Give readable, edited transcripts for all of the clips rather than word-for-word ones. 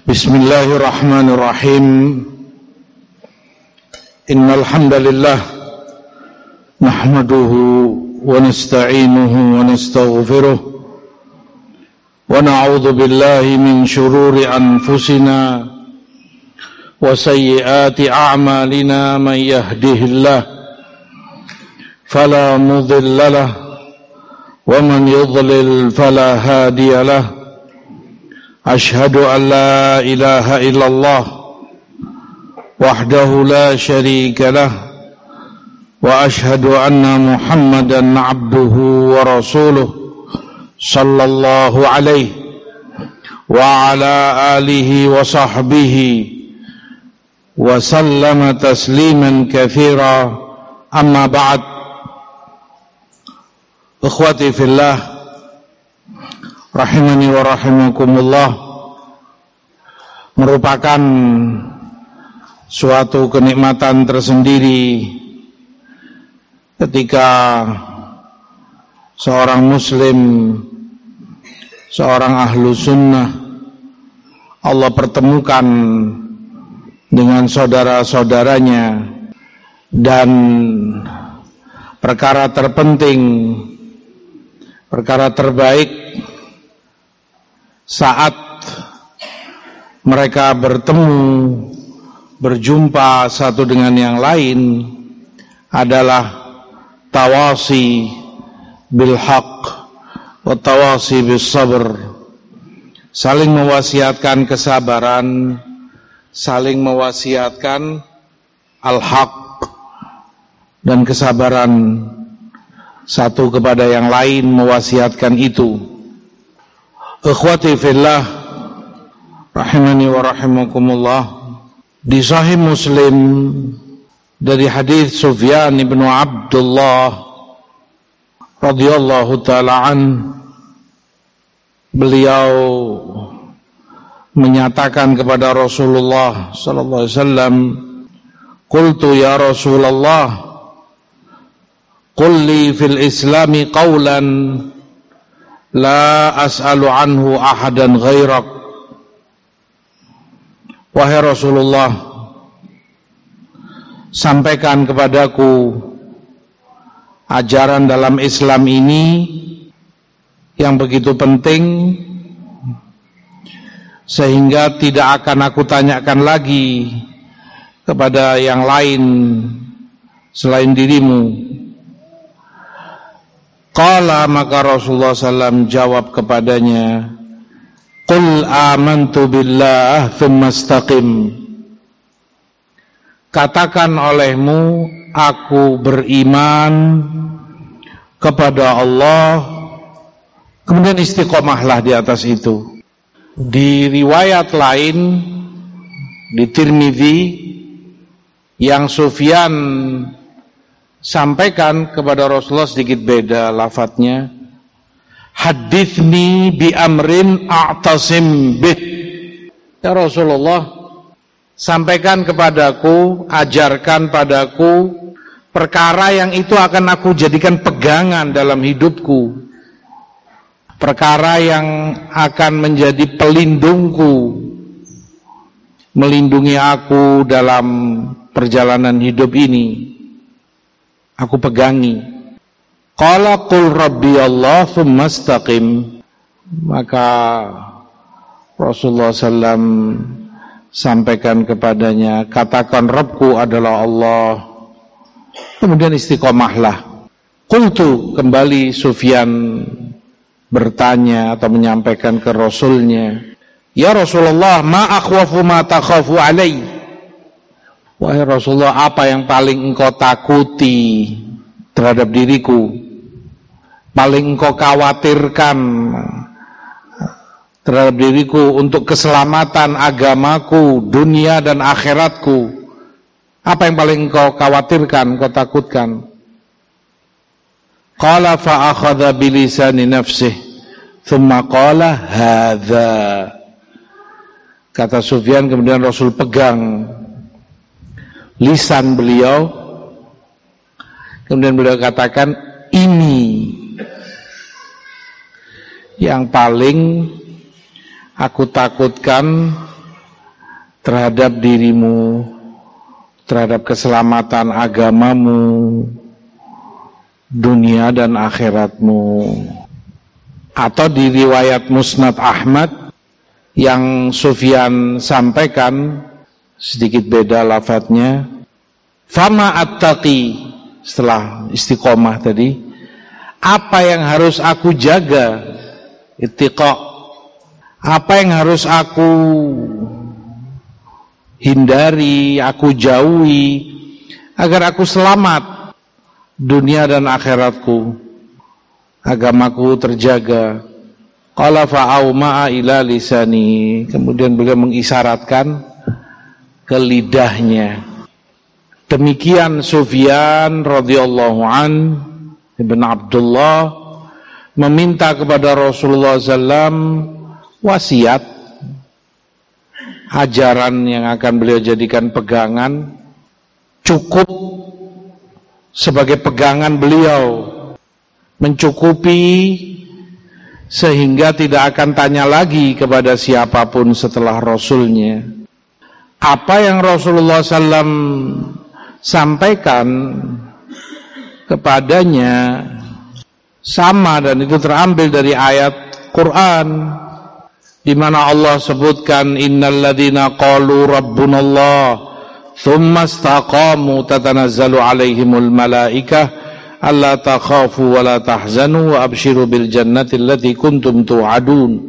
Bismillahirrahmanirrahim. Innal hamdalillah nahmaduhu wa nasta'inuhu wa nastaghfiruh wa na'udzu billahi min shururi anfusina wa sayyiati a'malina man yahdihillah fala mudilla lahu wa man yudlil fala hadiya lahu. Ashhadu an la ilaha illallah wahdahu la syarika lah wa ashhadu anna Muhammadan abduhu wa rasuluh sallallahu alaihi wa ala alihi wa sahbihi wa sallama tasliman katsira. Amma ba'd. Ikhwati fillah rahimani wa rahimakumullah, merupakan suatu kenikmatan tersendiri ketika seorang muslim, seorang ahlu sunnah Allah pertemukan dengan saudara-saudaranya, dan perkara terpenting, perkara terbaik saat mereka bertemu, berjumpa satu dengan yang lain adalah tawasi bil haq wa tawasi bis sabr, saling mewasiatkan kesabaran, saling mewasiatkan al-haq dan kesabaran, satu kepada yang lain mewasiatkan itu. Ikhwati fillah rahimani wa rahimakumullah, di Sahih Muslim dari hadis Sufyan bin Abdullah radhiyallahu ta'ala an, beliau menyatakan kepada Rasulullah sallallahu alaihi wasallam, qultu ya Rasulullah, qul li fil islami qawlan la as'alu anhu ahadan ghairak. Wahai Rasulullah, sampaikan kepadaku ajaran dalam Islam ini yang begitu penting, sehingga tidak akan aku tanyakan lagi kepada yang lain selain dirimu. Qala, maka Rasulullah SAW jawab kepadanya, qul amantu billah thumma istaqim. Katakan olehmu, aku beriman kepada Allah, kemudian istiqomahlah di atas itu. Di riwayat lain di Tirmidzi yang Sufyan sampaikan kepada Rasulullah sedikit beda lafadznya, hadithni bi amrin a'tasim bih. Ya Rasulullah, sampaikan kepadaku, ajarkan padaku perkara yang itu akan aku jadikan pegangan dalam hidupku, perkara yang akan menjadi pelindungku, melindungi aku dalam perjalanan hidup ini, aku pegangi. Qala qul rabbi Allah thumma istaqim. Maka Rasulullah SAW sampaikan kepadanya, katakan Rabbku adalah Allah, kemudian istiqomahlah. Qultu, kembali Sufyan bertanya atau menyampaikan ke Rasulnya, ya Rasulullah, ma akhwafu ma takhafu alai. Wahai Rasulullah, apa yang paling engkau takuti terhadap diriku, paling engkau khawatirkan terhadap diriku untuk keselamatan agamaku, dunia dan akhiratku? Apa yang paling engkau khawatirkan, engkau takutkan? Qala fa akhadha bilisani nafsih thumma qala hadza. Kata Sufyan, kemudian Rasul pegang lisan beliau, kemudian beliau katakan, ini yang paling aku takutkan terhadap dirimu, terhadap keselamatan agamamu, dunia dan akhiratmu. Atau di riwayat Musnad Ahmad yang Sufyan sampaikan, sedikit beda lafadznya, fama attaqi, setelah istiqomah tadi, apa yang harus aku jaga, ittiqa, apa yang harus aku hindari, aku jauhi agar aku selamat dunia dan akhiratku, agamaku terjaga. Qala fa'auma'a ila lisani, kemudian beliau mengisyaratkan ke lidahnya. Demikian Sufyan radhiyallahu an Ibn Abdullah meminta kepada Rasulullah SAW wasiat, ajaran yang akan beliau jadikan pegangan, cukup sebagai pegangan beliau, mencukupi sehingga tidak akan tanya lagi kepada siapapun setelah Rasulnya. Apa yang Rasulullah SAW sampaikan kepadanya sama, dan itu terambil dari ayat Quran di mana Allah sebutkan innalladzina qalu rabbunallah tsumma istaqamu tatanazzalu alaihimul malaikah alla takhafu wa la tahzanu wa abshiru bil jannati allati kuntum tu'adun.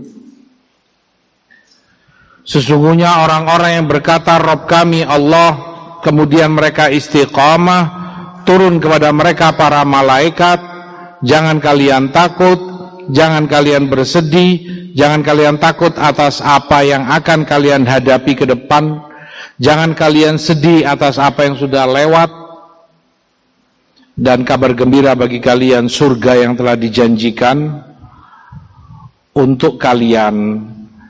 Sesungguhnya orang-orang yang berkata Rabb kami Allah, kemudian mereka istiqamah, turun kepada mereka para malaikat, jangan kalian takut, jangan kalian bersedih, jangan kalian takut atas apa yang akan kalian hadapi ke depan, jangan kalian sedih atas apa yang sudah lewat, dan kabar gembira bagi kalian surga yang telah dijanjikan untuk kalian.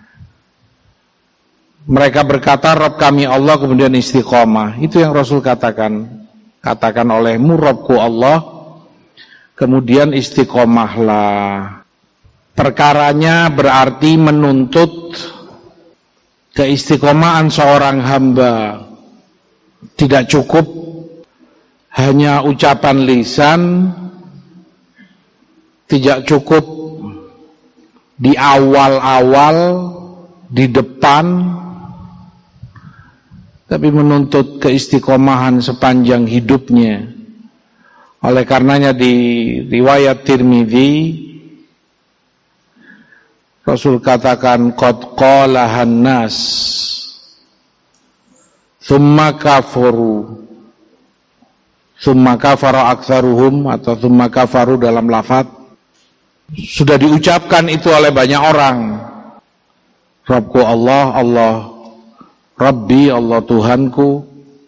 Mereka berkata Rabb kami Allah, kemudian istiqamah. Itu yang Rasul katakan olehmu Rabbku Allah, kemudian istiqamahlah. Perkaranya berarti menuntut keistiqomahan seorang hamba. Tidak cukup hanya ucapan lisan, tidak cukup di awal-awal, di depan, tapi menuntut keistiqomahan sepanjang hidupnya. Oleh karenanya di riwayat Tirmidzi Rasul katakan qad qalahan nas thumma kafaru, thumma kafara aktsaruhum, atau thumma kafaru dalam lafaz sudah diucapkan itu oleh banyak orang. Rabbku Allah, Allah Rabbi, Allah Tuhanku.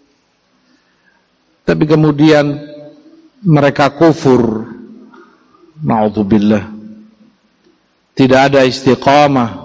Tapi kemudian mereka kufur. Na'udzubillah. Tidak ada istiqamah.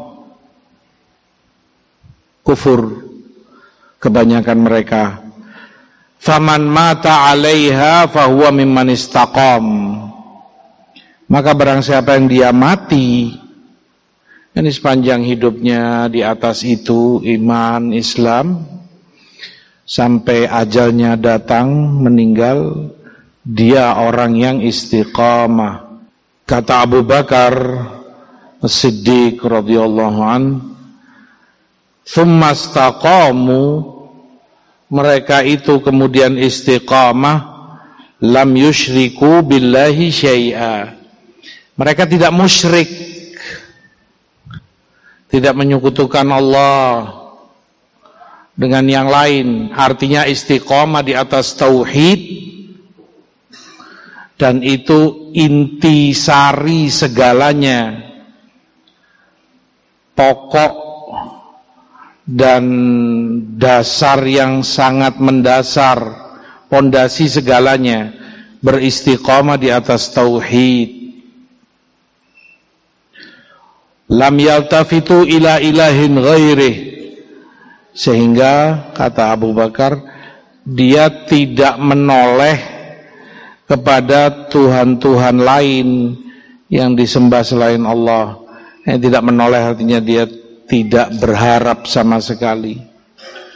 Kufur kebanyakan mereka. Faman mata 'alaiha fahuwa mimman istaqam. Maka barang siapa yang dia mati, ini sepanjang hidupnya di atas itu iman Islam, sampai ajalnya datang meninggal, dia orang yang istiqamah. Kata Abu Bakar As-Siddiq radhiyallahu an, "Tsumma istaqamu," mereka itu kemudian istiqamah, "lam yusyriku billahi syai'a." Mereka tidak musyrik, tidak menyekutukan Allah dengan yang lain. Artinya istiqamah di atas tauhid, dan itu intisari segalanya, pokok dan dasar yang sangat mendasar, pondasi segalanya, beristiqamah di atas tauhid. Lam yaltafitu ila ilahin ghairih, sehingga kata Abu Bakar, dia tidak menoleh kepada Tuhan-Tuhan lain yang disembah selain Allah. Yang tidak menoleh artinya dia tidak berharap sama sekali.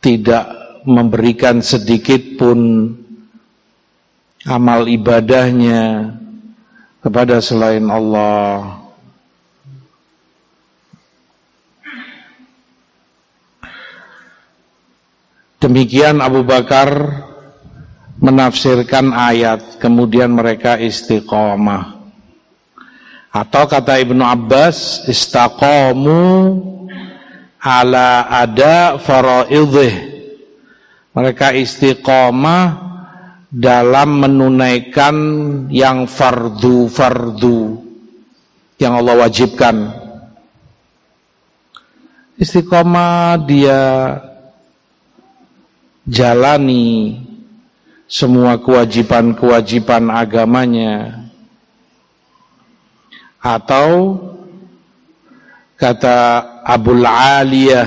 tidak memberikan sedikit pun amal ibadahnya kepada selain Allah. Demikian Abu Bakar menafsirkan ayat, kemudian mereka istiqomah. Atau kata Ibnu Abbas, istaqamu ala ada faraidih. Mereka istiqomah dalam menunaikan yang fardu-fardu yang Allah wajibkan. Istiqomah dia jalani semua kewajiban-kewajiban agamanya. Atau kata Abul Aliyah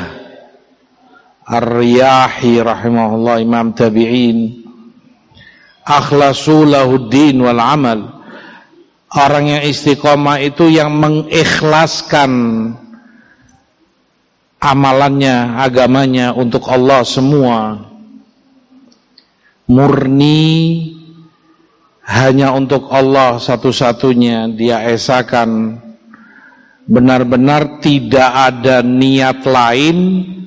Ar-Riyahi rahimahullah, Imam Tabi'in, akhlasu lahuddin wal amal. Orang yang istiqomah itu yang mengikhlaskan amalannya, agamanya untuk Allah semua, murni hanya untuk Allah satu-satunya dia esakan, benar-benar tidak ada niat lain,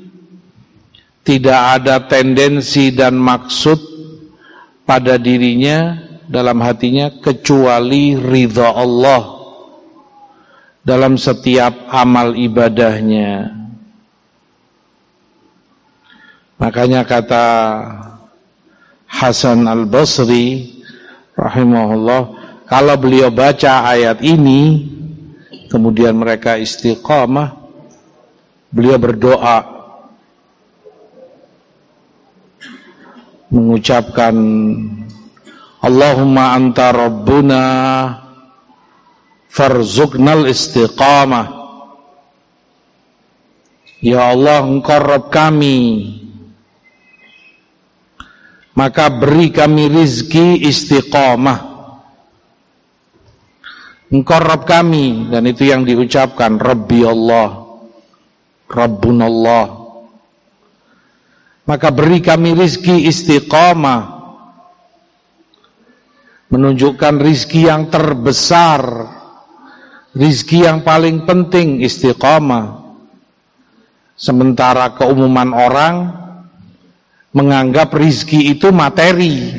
tidak ada tendensi dan maksud pada dirinya, dalam hatinya, kecuali ridha Allah dalam setiap amal ibadahnya. Makanya kata Hasan Al-Basri rahimahullah, kalau beliau baca ayat ini kemudian mereka istiqamah, beliau berdoa mengucapkan, Allahumma anta rabbuna farzuqnal istiqamah. Ya Allah, engkau Rabb kami, maka beri kami rizki istiqamah. Engkau Rabb kami, dan itu yang diucapkan, Rabbi Allah, Rabbunallah. Maka beri kami rizki istiqamah, menunjukkan rizki yang terbesar, rizki yang paling penting, istiqamah. Sementara keumuman orang menganggap rizki itu materi.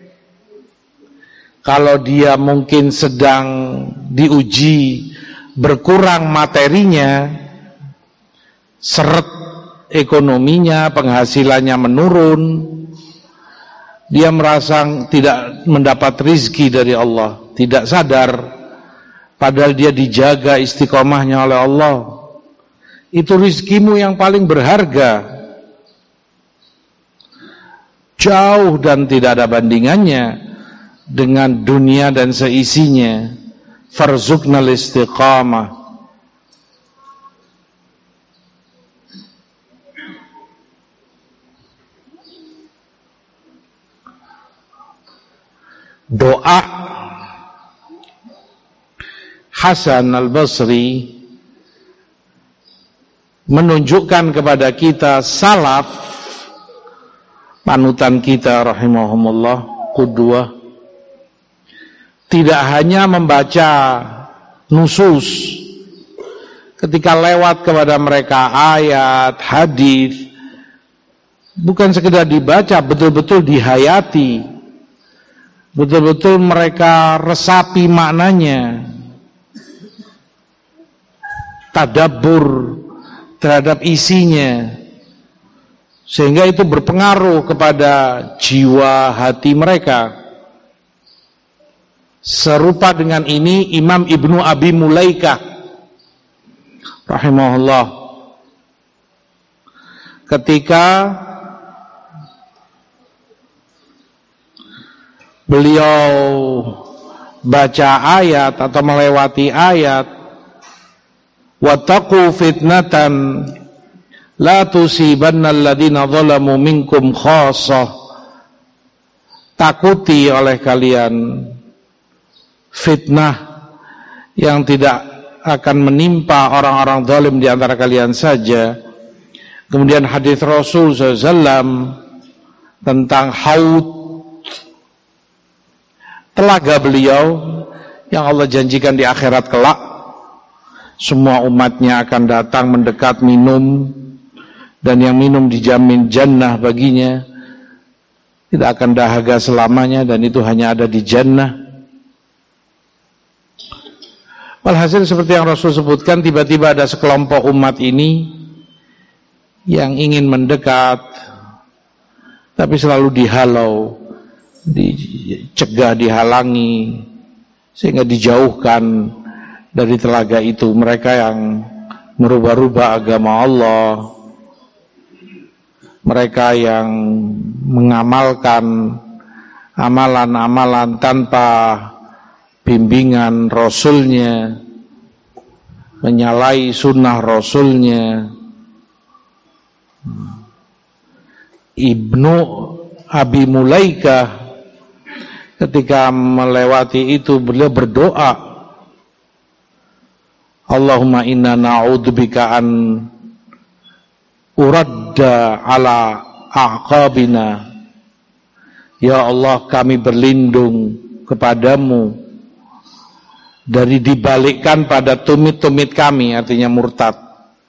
Kalau dia mungkin sedang diuji, berkurang materinya, seret ekonominya, penghasilannya menurun, dia merasa tidak mendapat rizki dari Allah, tidak sadar, padahal dia dijaga istiqomahnya oleh Allah. Itu rizkimu yang paling berharga, jauh dan tidak ada bandingannya dengan dunia dan seisinya. Farzuqnal istiqamah. Doa Hasan Al-Basri menunjukkan kepada kita salaf, panutan kita rahimahumullah, qudwah, tidak hanya membaca nusus ketika lewat kepada mereka ayat, hadis, bukan sekedar dibaca, betul-betul dihayati, betul-betul mereka resapi maknanya, tadabbur terhadap isinya, sehingga itu berpengaruh kepada jiwa hati mereka. Serupa dengan ini Imam Ibnu Abi Mulaikah rahimahullah, ketika beliau baca ayat atau melewati ayat, wattaqu fitnatan la tusibanna alladziina zalamu minkum khassah. Takuti oleh kalian fitnah yang tidak akan menimpa orang-orang zalim di antara kalian saja, Kemudian hadis Rasul SAW tentang haud, telaga beliau yang Allah janjikan di akhirat kelak, semua umatnya akan datang mendekat minum, dan yang minum dijamin jannah baginya, tidak akan dahaga selamanya, dan itu hanya ada di jannah. Walhasil seperti yang Rasul sebutkan, tiba-tiba ada sekelompok umat ini yang ingin mendekat, tapi selalu dihalau, dicegah, dihalangi, sehingga dijauhkan dari telaga itu. Mereka yang merubah-rubah agama Allah, mereka yang mengamalkan amalan-amalan tanpa bimbingan Rasulnya, menyalahi sunnah Rasulnya. Ibnu Abi Mulaikah ketika melewati itu, beliau berdoa, Allahumma inna na'udzubika an uradda ala a'qabina. Ya Allah, kami berlindung kepadamu dari dibalikkan pada tumit-tumit kami, artinya murtad.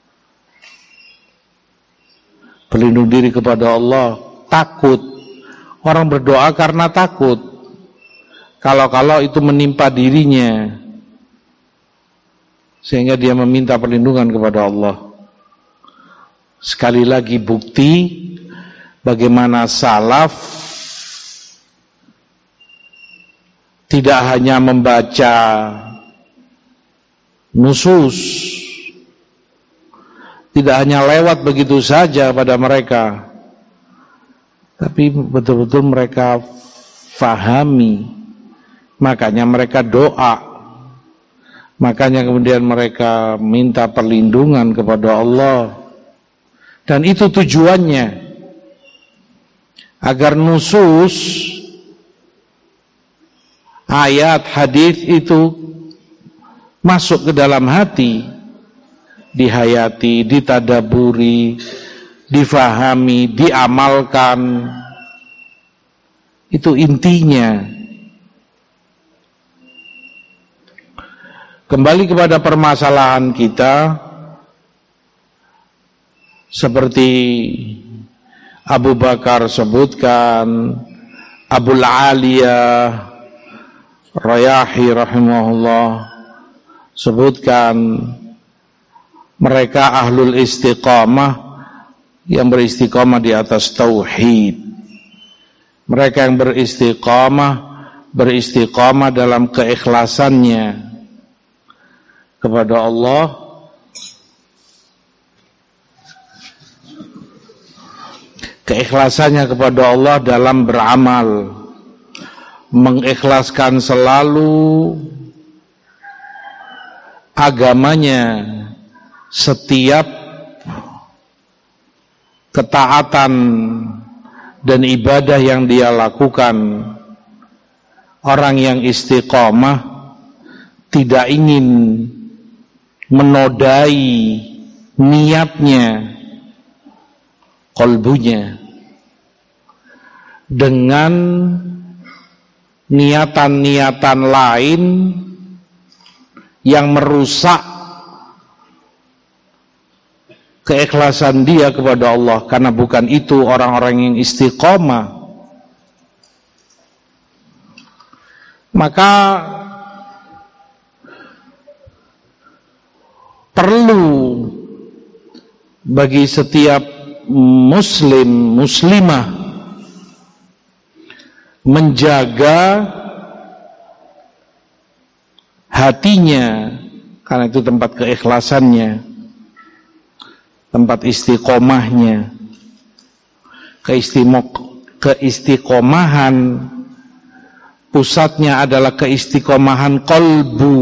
Berlindung diri kepada Allah, takut. Orang berdoa karena takut, kalau-kalau itu menimpa dirinya, sehingga dia meminta perlindungan kepada Allah. Sekali lagi bukti bagaimana salaf tidak hanya membaca nusus, tidak hanya lewat begitu saja pada mereka, tapi betul-betul mereka fahami. Makanya mereka doa, makanya kemudian mereka minta perlindungan kepada Allah. Dan itu tujuannya, agar nusus, ayat, hadis itu masuk ke dalam hati, dihayati, ditadaburi, difahami, diamalkan. Itu intinya. Kembali kepada permasalahan kita, seperti Abu Bakar sebutkan, Abul Aliyah Rayahi rahimahullah sebutkan, mereka ahlul istiqamah yang beristiqamah di atas tauhid. Mereka yang beristiqamah dalam keikhlasannya kepada Allah, keikhlasannya kepada Allah dalam beramal, mengikhlaskan selalu agamanya, setiap ketaatan dan ibadah yang dia lakukan. Orang yang istiqamah tidak ingin menodai niatnya, qalbunya, dengan niatan-niatan lain yang merusak keikhlasan dia kepada Allah, karena bukan itu orang-orang yang istiqomah. Maka perlu bagi setiap muslim, muslimah menjaga hatinya, karena itu tempat keikhlasannya, tempat istiqomahnya. Keistiqomahan pusatnya adalah keistiqomahan qalbu.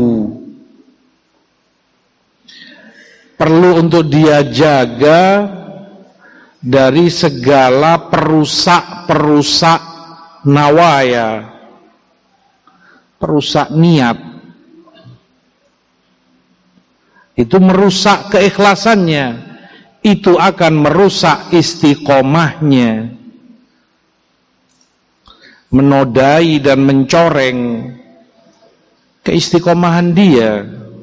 Perlu untuk dia jaga dari segala perusak nawaya, perusak niat. Itu merusak keikhlasannya. itu akan merusak istiqomahnya, menodai dan mencoreng keistiqomahan dia.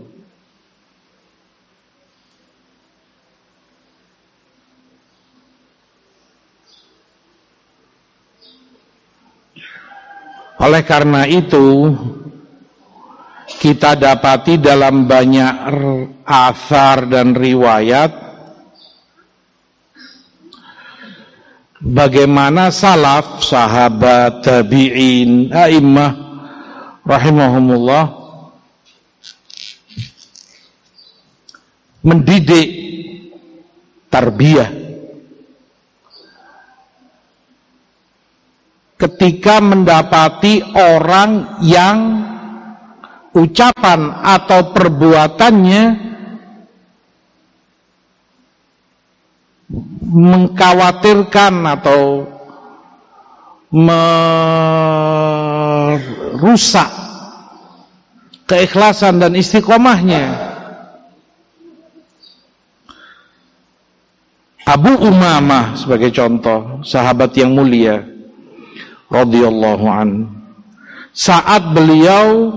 Oleh karena itu, kita dapati dalam banyak athar dan riwayat bagaimana salaf, sahabat, tabi'in, a'immah rahimahumullah mendidik, tarbiyah ketika mendapati orang yang ucapan atau perbuatannya mengkhawatirkan atau merusak keikhlasan dan istiqomahnya. Abu Umamah sebagai contoh, sahabat yang mulia radhiyallahu an, saat beliau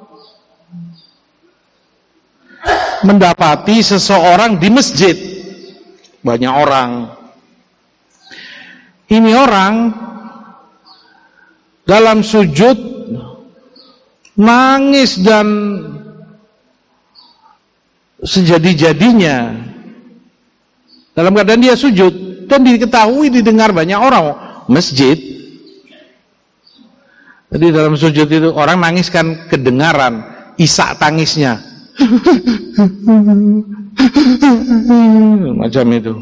mendapati seseorang di masjid, banyak orang, ini orang dalam sujud nangis dan sejadi-jadinya dalam keadaan dia sujud, dan diketahui didengar banyak orang masjid. Jadi dalam sujud itu orang nangis kan kedengaran, isak tangisnya macam itu.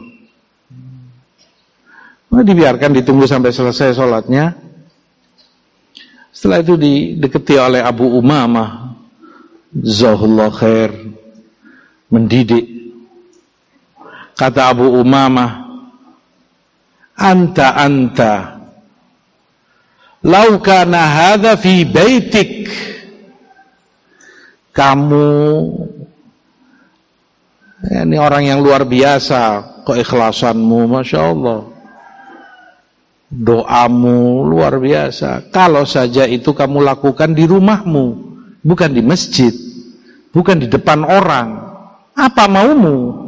Nah, dibiarkan, ditunggu sampai selesai sholatnya. Setelah itu didekati oleh Abu Umamah, jazakallahu khair, mendidik. Kata Abu Umamah, anta lau kana hadza fi baitik, kamu ini orang yang luar biasa, keikhlasanmu Masya Allah, doamu luar biasa. Kalau saja itu kamu lakukan di rumahmu, bukan di masjid, bukan di depan orang, apa maumu?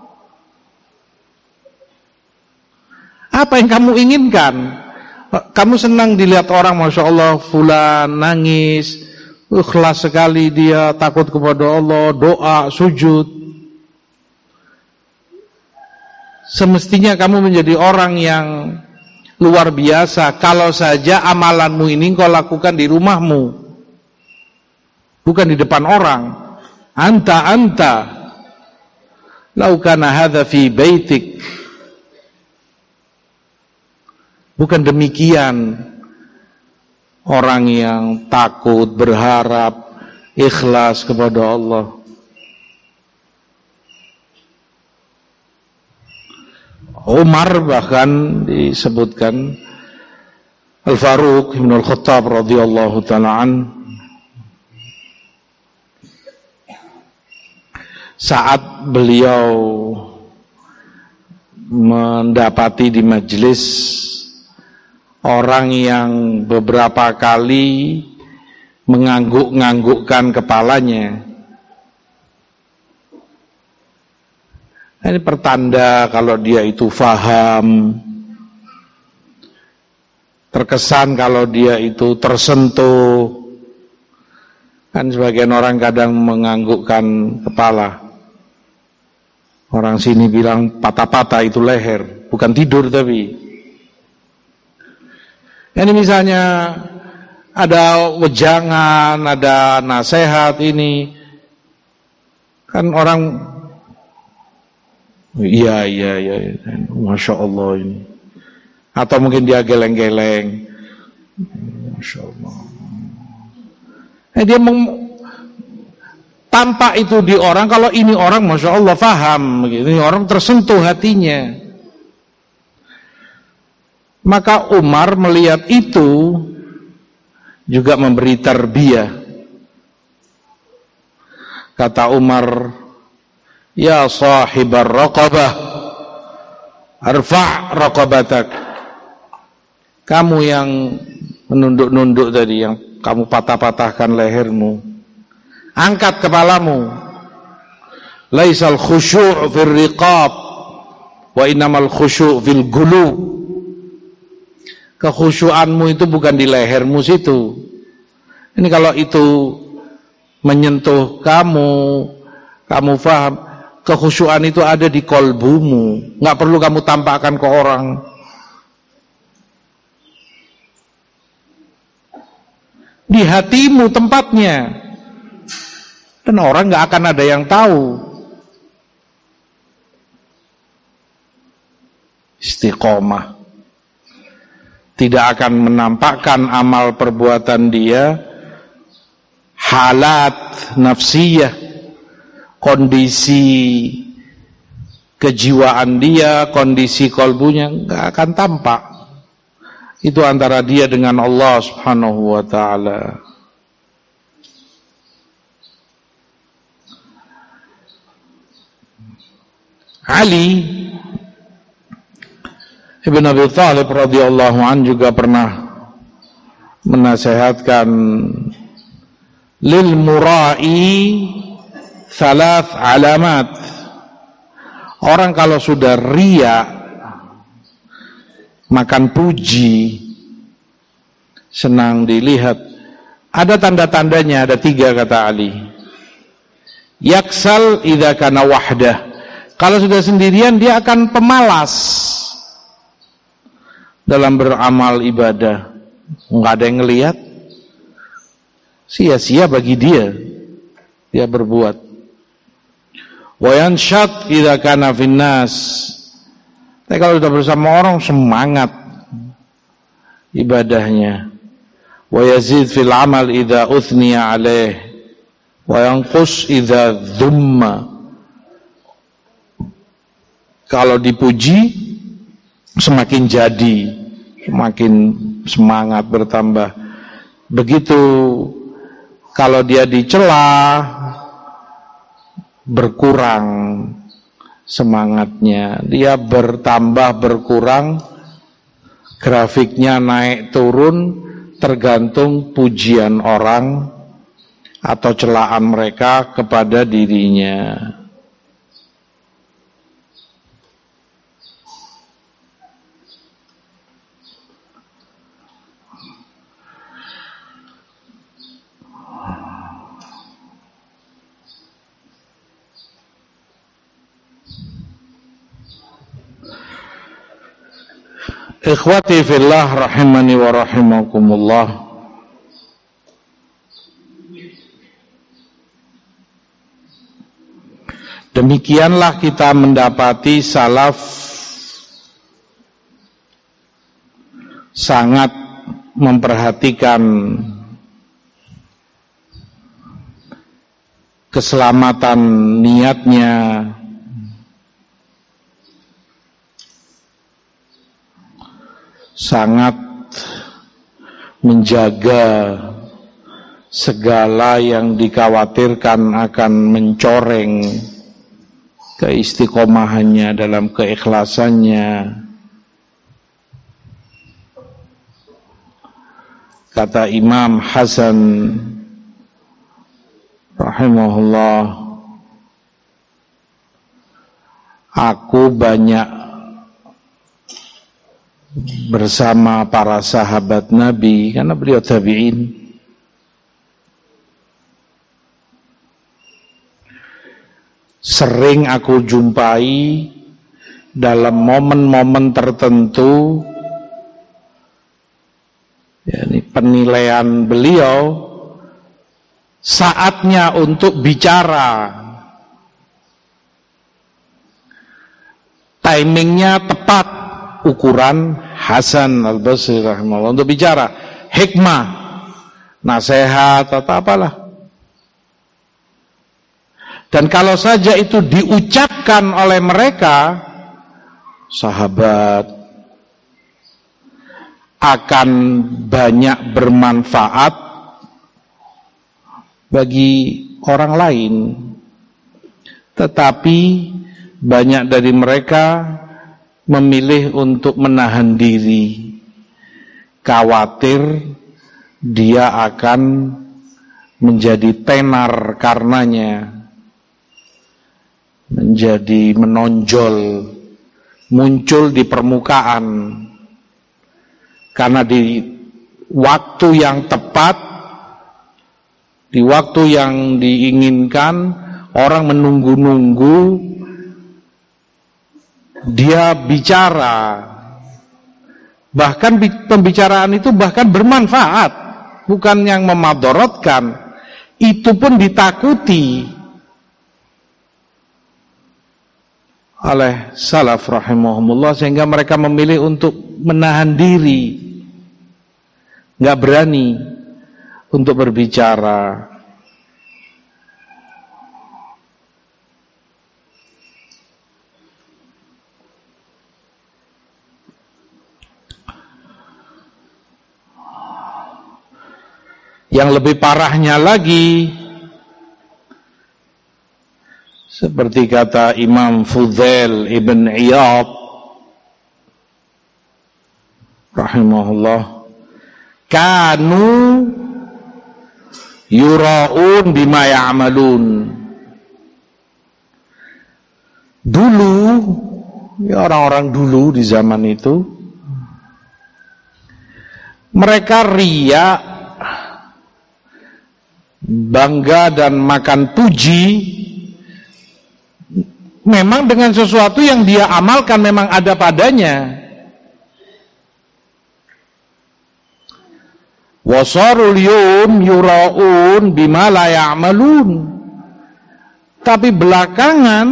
Apa yang kamu inginkan? Kamu senang dilihat orang, Masya Allah, fulan nangis, ikhlas sekali dia, takut kepada Allah, doa, sujud. Semestinya kamu menjadi orang yang luar biasa kalau saja amalanmu ini kau lakukan di rumahmu, bukan di depan orang. Anta lau kana hadza fi baitik. Bukan demikian orang yang takut, berharap, ikhlas kepada Allah. Umar bahkan disebutkan, Al-Faruq Ibn Al-Khattab radhiyallahu ta'ala an, saat beliau mendapati di majelis orang yang beberapa kali mengangguk-nganggukkan kepalanya, ini pertanda kalau dia itu faham, terkesan kalau dia itu tersentuh. Kan sebagian orang kadang menganggukkan kepala, orang sini bilang patah-patah itu leher, bukan tidur tapi. Ini misalnya ada wejangan, ada nasihat, ini kan orang iya, Masya Allah ini, atau mungkin dia geleng-geleng, Masya Allah. Dia tampak itu di orang, kalau ini orang Masya Allah faham, ini orang tersentuh hatinya. Maka Umar melihat itu juga memberi tarbiyah. Kata Umar, ya sahibar raqabah, Arfa' raqabatak. Kamu yang menunduk-nunduk tadi, yang kamu patah-patahkan lehermu, angkat kepalamu. Laisal khusyu' fil riqab wa innamal khusyu' fil qulub. Kekhusyuanmu itu bukan di lehermu situ. Ini kalau itu menyentuh kamu paham, kekhusyuan itu ada di kolbumu, nggak perlu kamu tampakkan ke orang. Di hatimu tempatnya, dan orang nggak akan ada yang tahu. Istiqomah, tidak akan menampakkan amal perbuatan dia, halat nafsiyah, kondisi kejiwaan dia, kondisi kolbunya nggak akan tampak. Itu antara dia dengan Allah Subhanahu wa ta'ala. Ali Ibn Abi Thalib radhiyallahu an juga pernah menasihatkan, lil mura'i thalath alamat. Orang kalau sudah riya, makan puji, senang dilihat, ada tanda-tandanya, ada 3 kata Ali. Yaksal idza kana wahdah. Kalau sudah sendirian dia akan pemalas dalam beramal ibadah. Enggak ada yang ngelihat, sia-sia bagi dia berbuat. Wa yanshad idza kana finnas. Tapi kalau sudah bersama orang, semangat ibadahnya. Wa yazid fil amal idza uthniya alaih wa yanqus idza dhumma. Kalau dipuji semakin jadi, semakin semangat bertambah. Begitu kalau dia dicela, berkurang semangatnya, dia bertambah berkurang, grafiknya naik turun tergantung pujian orang atau celaan mereka kepada dirinya. Ikhwati fillah rahimani wa rahimakumullah. Demikianlah kita mendapati salaf sangat memperhatikan keselamatan niatnya, sangat menjaga segala yang dikhawatirkan akan mencoreng keistiqomahannya dalam keikhlasannya. Kata Imam Hasan rahimahullah, aku banyak bersama para sahabat Nabi, karena beliau tabi'in, sering aku jumpai dalam momen-momen tertentu, yakni penilaian beliau, saatnya untuk bicara, timingnya tepat. Ukuran Hasan Al-Basri rahimahullah untuk bicara, hikmah, nasihat atau apalah. Dan kalau saja itu diucapkan oleh mereka, sahabat, akan banyak bermanfaat bagi orang lain. Tetapi banyak dari mereka memilih untuk menahan diri, khawatir dia akan menjadi tenar karenanya, menjadi menonjol, muncul di permukaan, karena di waktu yang tepat, di waktu yang diinginkan, orang menunggu-nunggu, dia bicara, bahkan pembicaraan itu bahkan bermanfaat, bukan yang memadorotkan, itu pun ditakuti oleh salaf rahimahumullah, sehingga mereka memilih untuk menahan diri, nggak berani untuk berbicara. Yang lebih parahnya lagi, seperti kata Imam Fudail ibn Iyad rahimahullah, kanu yura'un bima ya'malun. Dulu, ya orang-orang dulu di zaman itu, mereka riya, bangga dan makan puji memang dengan sesuatu yang dia amalkan, memang ada padanya. Wasarul yum yura'un bima la ya'malun. Tapi belakangan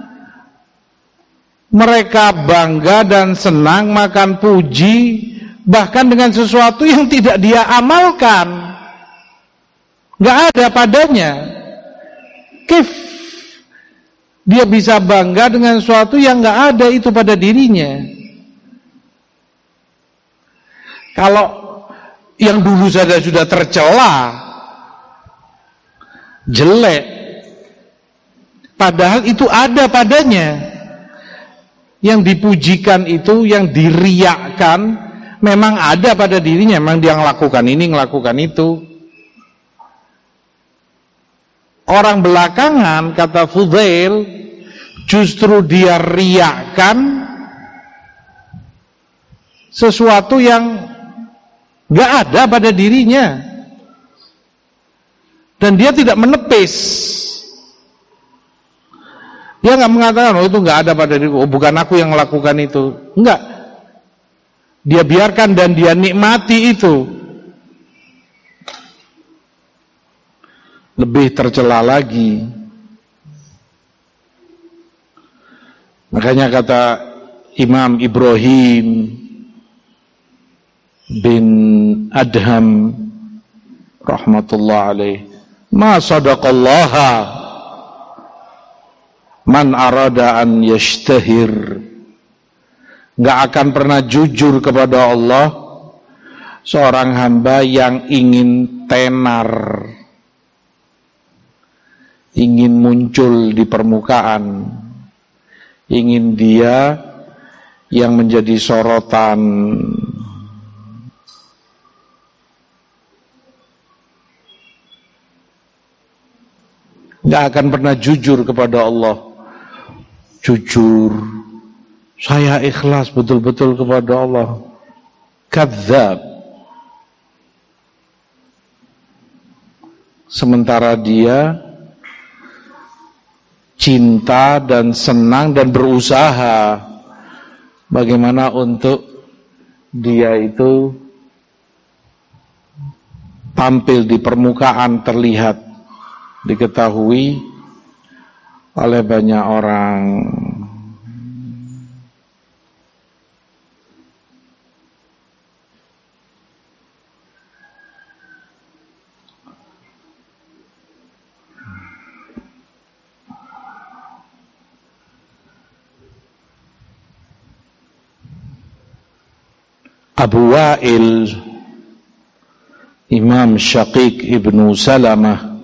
mereka bangga dan senang makan puji bahkan dengan sesuatu yang tidak dia amalkan, nggak ada padanya. Kif dia bisa bangga dengan sesuatu yang nggak ada itu pada dirinya. Kalau yang dulu saja sudah tercela, jelek, padahal itu ada padanya. Yang dipujikan itu, yang diriakkan, memang ada pada dirinya, memang dia ngelakukan ini, ngelakukan itu. Orang belakangan, kata Fudail, justru dia riakkan sesuatu yang gak ada pada dirinya, dan dia tidak menepis. Dia gak mengatakan, oh itu gak ada pada diriku, oh bukan aku yang melakukan itu. Enggak, dia biarkan dan dia nikmati itu. Lebih tercela lagi. Makanya kata Imam Ibrahim bin Adham rahmatullah alaih, ma sadaqallaha man arada an yashtahir. Gak akan pernah jujur kepada Allah seorang hamba yang ingin tenar, ingin muncul di permukaan, ingin dia yang menjadi sorotan. Gak akan pernah jujur kepada Allah. Jujur, saya ikhlas betul-betul kepada Allah. Kadzab. Sementara dia cinta dan senang dan berusaha bagaimana untuk dia itu tampil di permukaan, terlihat, diketahui oleh banyak orang. Abu Wa'il Imam Syaqiq ibnu Salamah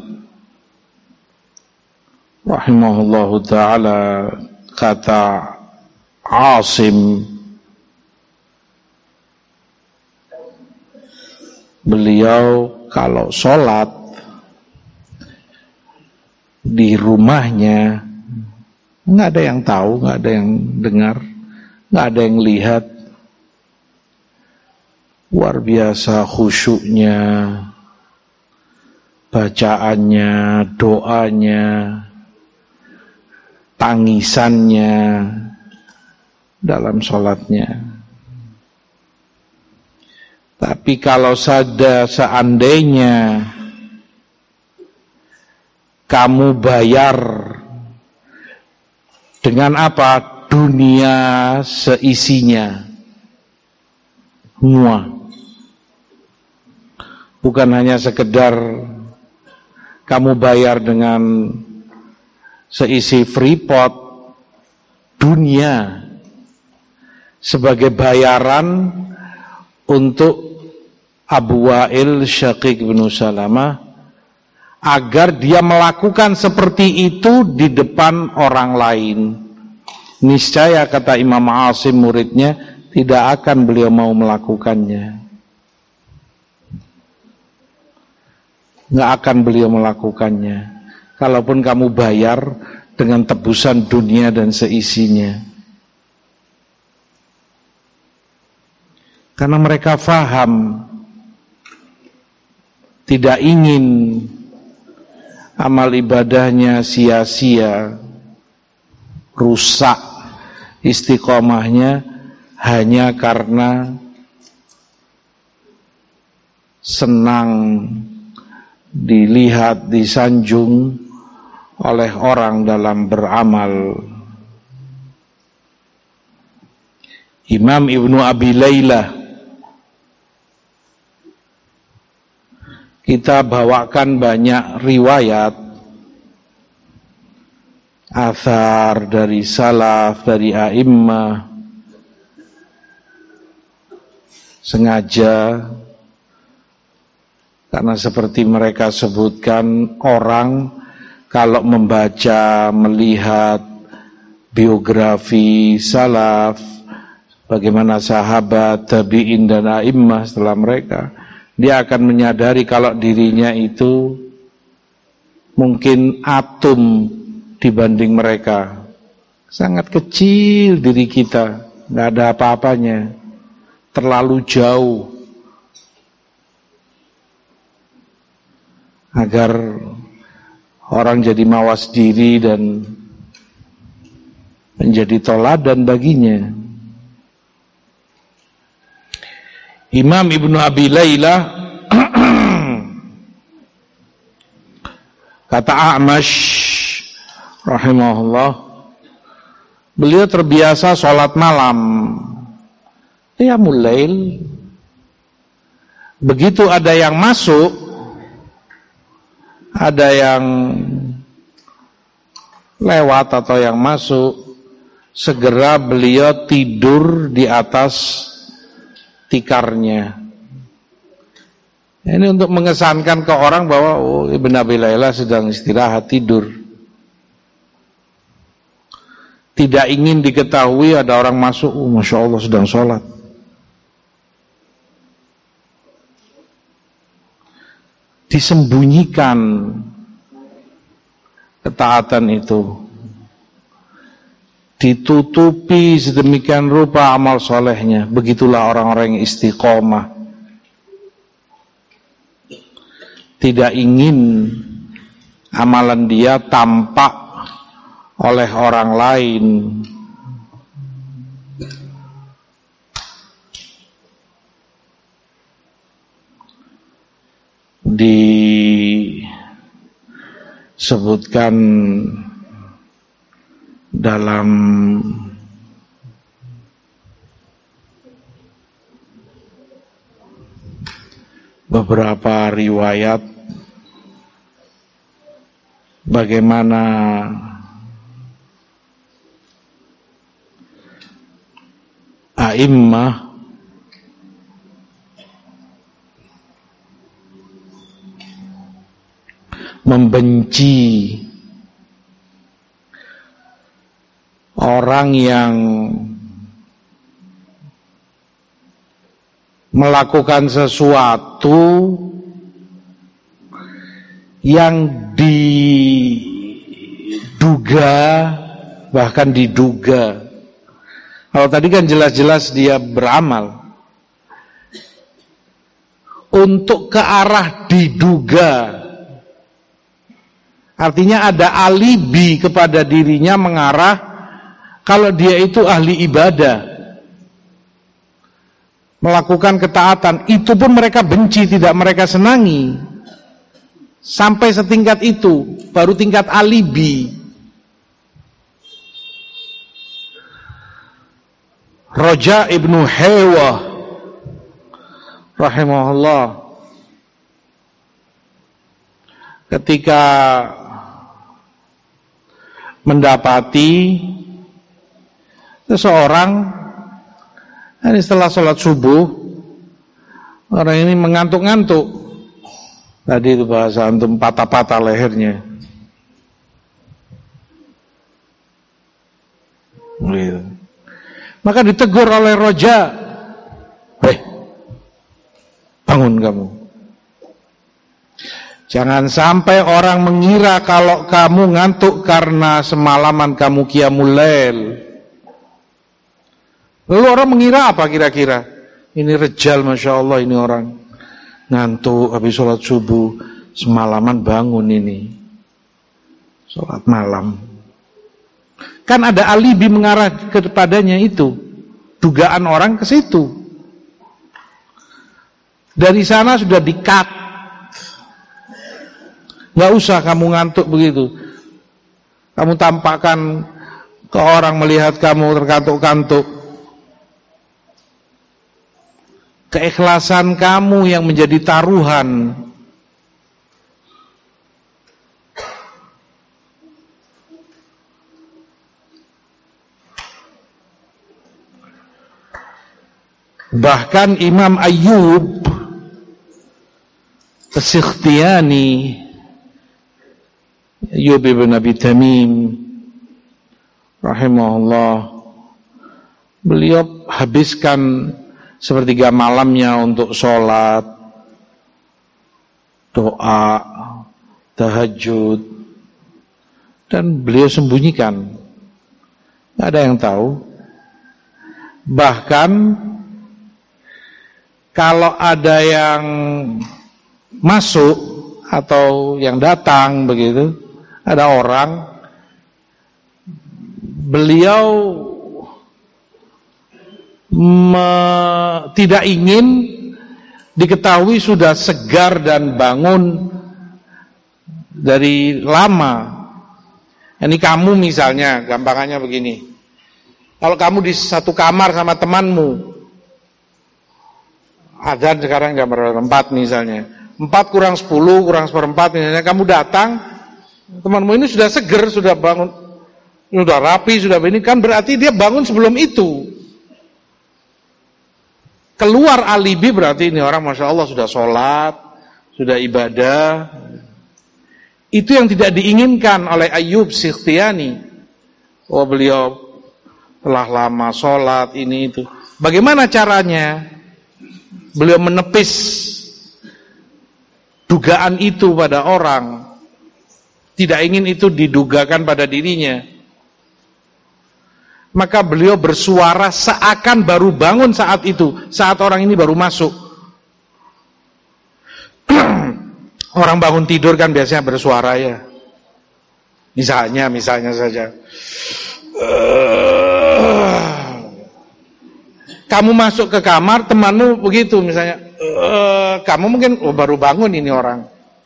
rahimahullahu ta'ala kata, Asim, beliau kalau sholat di rumahnya nggak ada yang tahu, nggak ada yang dengar, nggak ada yang lihat. Luar biasa khusyuknya, bacaannya, doanya, tangisannya dalam sholatnya. Tapi kalau seandainya kamu bayar dengan apa? Dunia seisinya, semua. Bukan hanya sekedar kamu bayar dengan seisi Freeport, dunia sebagai bayaran untuk Abu Wa'il Syaqiq bin Salamah agar dia melakukan seperti itu di depan orang lain. Niscaya, kata Imam Asim muridnya, tidak akan beliau mau melakukannya. Nggak akan beliau melakukannya. Kalaupun kamu bayar dengan tebusan dunia dan seisinya. Karena mereka faham, tidak ingin amal ibadahnya sia-sia, rusak istiqomahnya hanya karena senang dilihat, disanjung oleh orang dalam beramal. Imam Ibnu Abi Laylah, kita bawakan banyak riwayat, athar dari salaf, dari a'immah, sengaja karena seperti mereka sebutkan, orang kalau membaca, melihat biografi salaf, bagaimana sahabat, tabi'in dan a'immah setelah mereka, dia akan menyadari kalau dirinya itu mungkin atom dibanding mereka. Sangat kecil diri kita, nggak ada apa-apanya, terlalu jauh. Agar orang jadi mawas diri dan menjadi toladan baginya. Imam Ibnu Abi Laylah kata A'mash rahimahullah, beliau terbiasa sholat malam, qiyamul lail. Begitu ada yang masuk, ada yang lewat atau yang masuk, segera beliau tidur di atas tikarnya. Ini untuk mengesankan ke orang bahwa Ibnu Abi Laylah sedang istirahat, tidur. Tidak ingin diketahui ada orang masuk, Masya Allah sedang sholat. Disembunyikan ketaatan itu, ditutupi sedemikian rupa amal solehnya. Begitulah orang-orang yang istiqomah, tidak ingin amalan dia tampak oleh orang lain. Disebutkan dalam beberapa riwayat bagaimana a'immah membenci orang yang melakukan sesuatu yang diduga, bahkan diduga. Kalau tadi kan jelas-jelas dia beramal. Untuk ke arah diduga, artinya ada alibi kepada dirinya mengarah kalau dia itu ahli ibadah, melakukan ketaatan. Itu pun mereka benci, tidak mereka senangi. Sampai setingkat itu, baru tingkat alibi. Raja ibnu Hewah rahimahullah ketika mendapati seseorang ini setelah sholat subuh, orang ini mengantuk-ngantuk. Tadi itu bahasa antum, patah-patah lehernya. Gitu. Maka ditegur oleh Raja, bangun kamu. Jangan sampai orang mengira kalau kamu ngantuk karena semalaman kamu qiyamul lail. Lalu orang mengira apa kira-kira? Ini rejal, Masya Allah, ini orang ngantuk habis sholat subuh, semalaman bangun ini sholat malam. Kan ada alibi mengarah kepadanya itu. Dugaan orang ke situ. Dari sana sudah di-cut. Gak usah kamu ngantuk begitu. Kamu tampakkan ke orang melihat kamu terkantuk-kantuk. Keikhlasan kamu yang menjadi taruhan. Bahkan Imam Ayyub As-Sikhtiyani, Ayyub ibn Abi Tamim rahimahullah, beliau habiskan sepertiga malamnya untuk sholat, doa, tahajud, dan beliau sembunyikan, tidak ada yang tahu. Bahkan kalau ada yang masuk atau yang datang begitu, ada orang, beliau tidak ingin diketahui sudah segar dan bangun dari lama. Ini kamu misalnya, gampangannya begini, kalau kamu di satu kamar sama temanmu, adzan sekarang jam 4 misalnya, 4 kurang 10 kurang seperempat misalnya, kamu datang, temanmu ini sudah seger, sudah bangun, sudah rapi, sudah ini, kan berarti dia bangun sebelum itu. Keluar alibi, berarti ini orang Masya Allah sudah sholat, sudah ibadah. Itu yang tidak diinginkan oleh Ayyub Sikhtiyani. Oh, beliau telah lama sholat, ini itu. Bagaimana caranya? Beliau menepis dugaan itu pada orang. Tidak ingin itu didugakan pada dirinya. Maka beliau bersuara seakan baru bangun saat itu, saat orang ini baru masuk. Orang bangun tidur kan biasanya bersuara ya. Misalnya saja. Kamu masuk ke kamar, temanmu begitu misalnya, kamu mungkin baru bangun ini orang.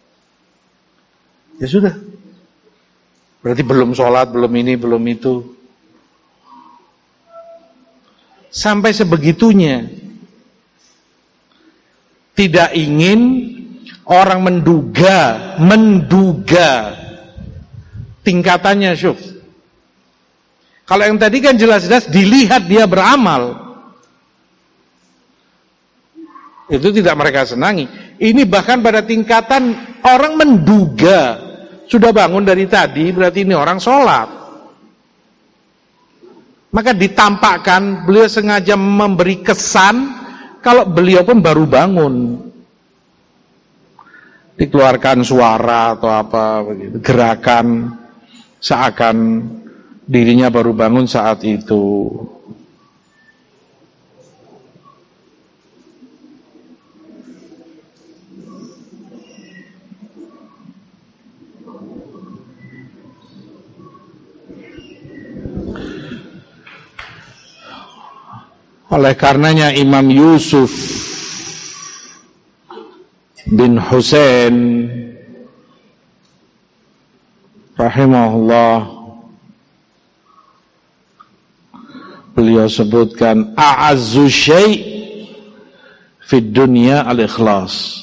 Ya sudah. Berarti belum sholat, belum ini, belum itu. Sampai sebegitunya. Tidak ingin orang menduga tingkatannya, syuf. Kalau yang tadi kan jelas-jelas dilihat dia beramal. Itu tidak mereka senangi. Ini bahkan pada tingkatan orang menduga sudah bangun dari tadi, berarti ini orang sholat. Maka ditampakkan, beliau sengaja memberi kesan kalau beliau pun baru bangun, dikeluarkan suara atau apa begitu, gerakan seakan dirinya baru bangun saat itu. Oleh karenanya Imam Yusuf bin Husain rahimahullah, beliau sebutkan a'azzu syai' fid dunya al-ikhlas.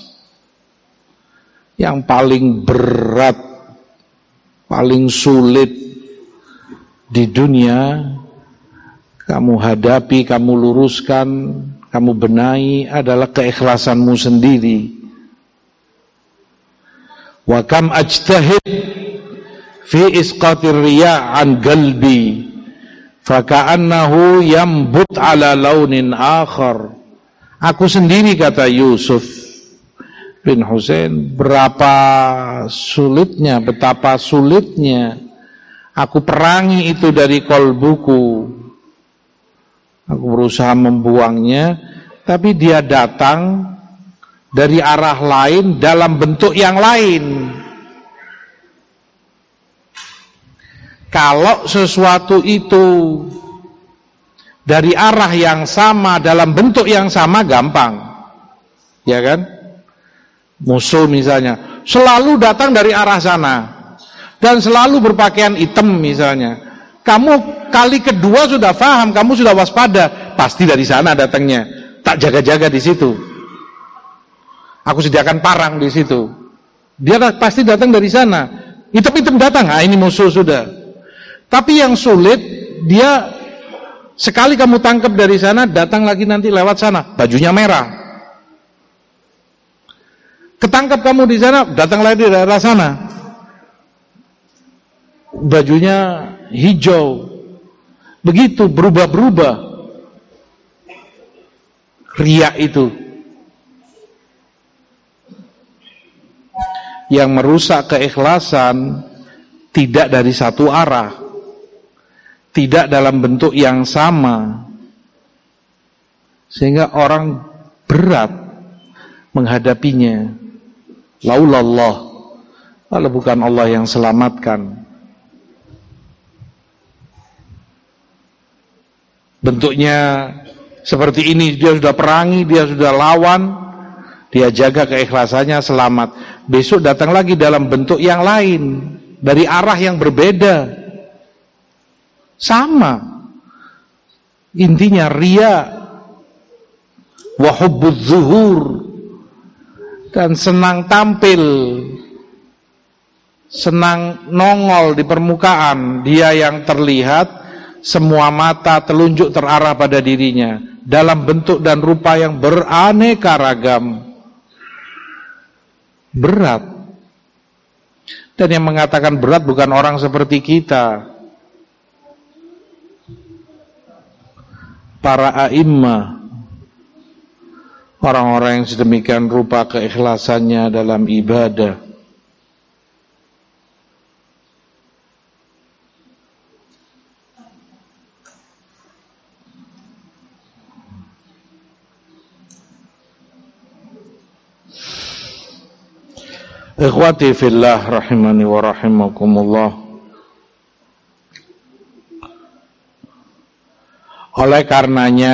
Yang paling berat, paling sulit di dunia kamu hadapi, kamu luruskan, kamu benahi adalah keikhlasanmu sendiri. Wa kam ajtahid fi isqatir riya' an qalbi fa ka'annahu yambut ala launin akhar. Aku sendiri, kata Yusuf bin Husain, betapa sulitnya aku perangi itu dari kolbuku. Aku berusaha membuangnya, tapi dia datang dari arah lain dalam bentuk yang lain. Kalau sesuatu itu dari arah yang sama dalam bentuk yang sama gampang, ya kan? Musuh misalnya selalu datang dari arah sana dan selalu berpakaian hitam misalnya. Kamu kali kedua sudah paham, kamu sudah waspada, pasti dari sana datangnya. Tak jaga-jaga di situ. Aku sediakan parang di situ. Dia pasti datang dari sana. Hitam-hitam datang, ini musuh sudah. Tapi yang sulit, dia sekali kamu tangkap dari sana, datang lagi nanti lewat sana, bajunya merah. Ketangkap kamu di sana, datang lagi dari arah sana, bajunya hijau. Begitu berubah-berubah. Riya itu yang merusak keikhlasan tidak dari satu arah, tidak dalam bentuk yang sama, sehingga orang berat menghadapinya. Laulallah, kalau bukan Allah yang selamatkan. Bentuknya seperti ini, dia sudah perangi, dia sudah lawan, dia jaga keikhlasannya, selamat. Besok datang lagi dalam bentuk yang lain, dari arah yang berbeda. Sama. Intinya riya wa hubbuz zuhur, dan senang tampil, senang nongol di permukaan. Dia yang terlihat, semua mata telunjuk terarah pada dirinya dalam bentuk dan rupa yang beraneka ragam. Berat. Dan yang mengatakan berat bukan orang seperti kita. Para a'immah, orang-orang yang sedemikian rupa keikhlasannya dalam ibadah. Ikhwati fillah rahimani wa rahimakumullah. Oleh karenanya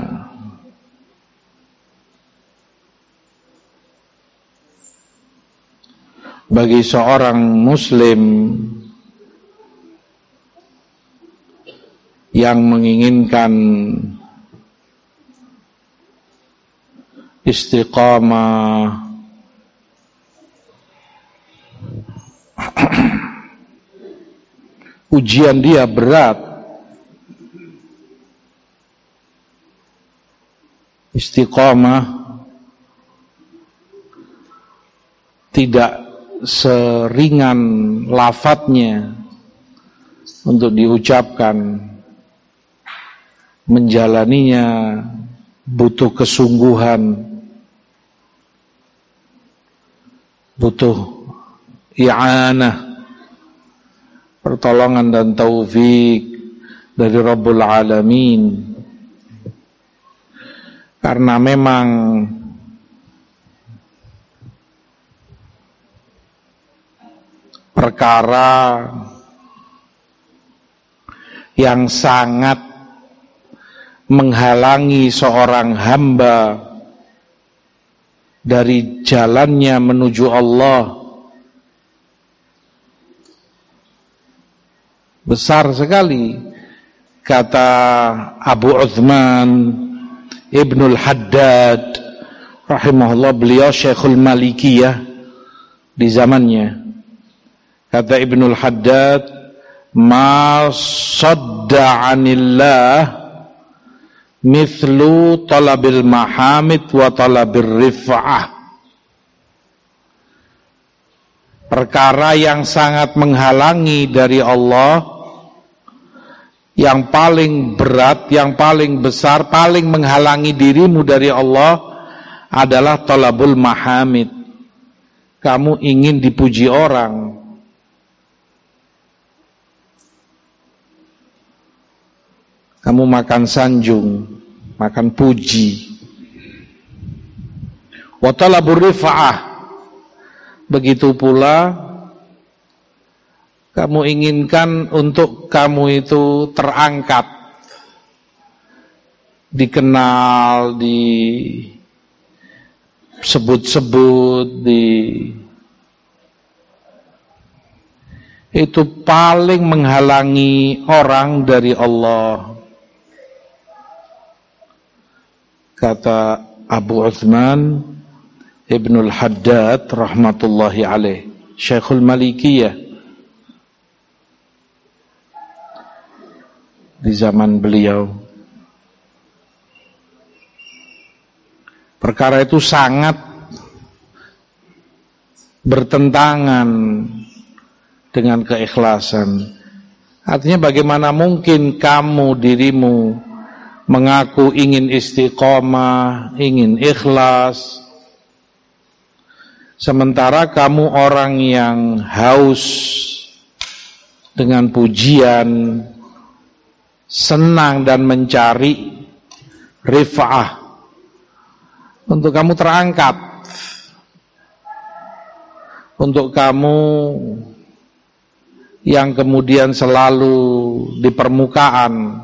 bagi seorang muslim yang menginginkan istiqamah, ujian dia berat, istiqamah tidak seringan lafadznya untuk diucapkan, menjalaninya butuh kesungguhan, butuh i'anah, pertolongan dan taufik dari Rabbul Alamin. Karena memang perkara yang sangat menghalangi seorang hamba dari jalannya menuju Allah besar sekali. Kata Abu Uthman Ibnul Haddad rahimahullah, beliau Syekhul Malikiyah di zamannya. Kata Ibnul Haddad, ma sadda 'anillah mithlu talabil mahamid wa talabir rif'ah. Perkara yang sangat menghalangi dari Allah, yang paling berat, yang paling besar, paling menghalangi dirimu dari Allah adalah talabul mahamid. Kamu ingin dipuji orang, kamu makan sanjung, makan puji. Wa talabur rifa'ah, begitu pula kamu inginkan untuk kamu itu terangkat, dikenal, disebut-sebut, itu paling menghalangi orang dari Allah. Kata Abu Uthman Ibnul Haddad rahmatullahi alaih, Syekhul Malikiyah di zaman beliau. Perkara itu sangat bertentangan dengan keikhlasan. Artinya bagaimana mungkin kamu dirimu mengaku ingin istiqomah, ingin ikhlas, sementara kamu orang yang haus dengan pujian, senang dan mencari rifa'ah, untuk kamu terangkat, untuk kamu yang kemudian selalu di permukaan.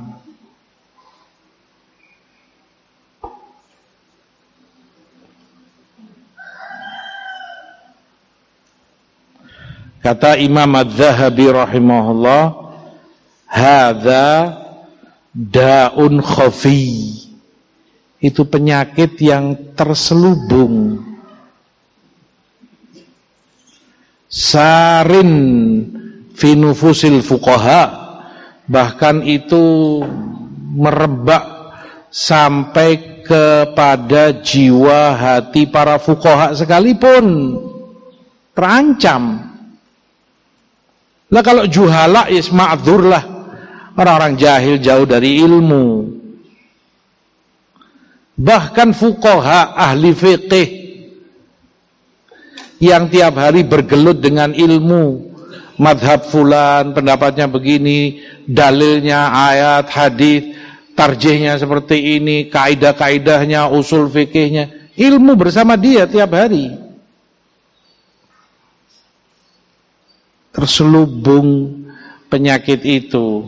Kata Imam Az-Zahabi rahimahullah, hadza da'un khafi, itu penyakit yang terselubung, sarin fi nufusil fuqaha, bahkan itu merebak sampai kepada jiwa hati para fuqaha sekalipun, terancam. Lah kalau juhala is ma'dzur lah, orang-orang jahil jauh dari ilmu. Bahkan fuqaha ahli fiqih yang tiap hari bergelut dengan ilmu, madhab fulan pendapatnya begini, dalilnya ayat hadis, tarjihnya seperti ini, kaidah-kaidahnya, usul fikihnya, ilmu bersama dia tiap hari. Terselubung penyakit itu.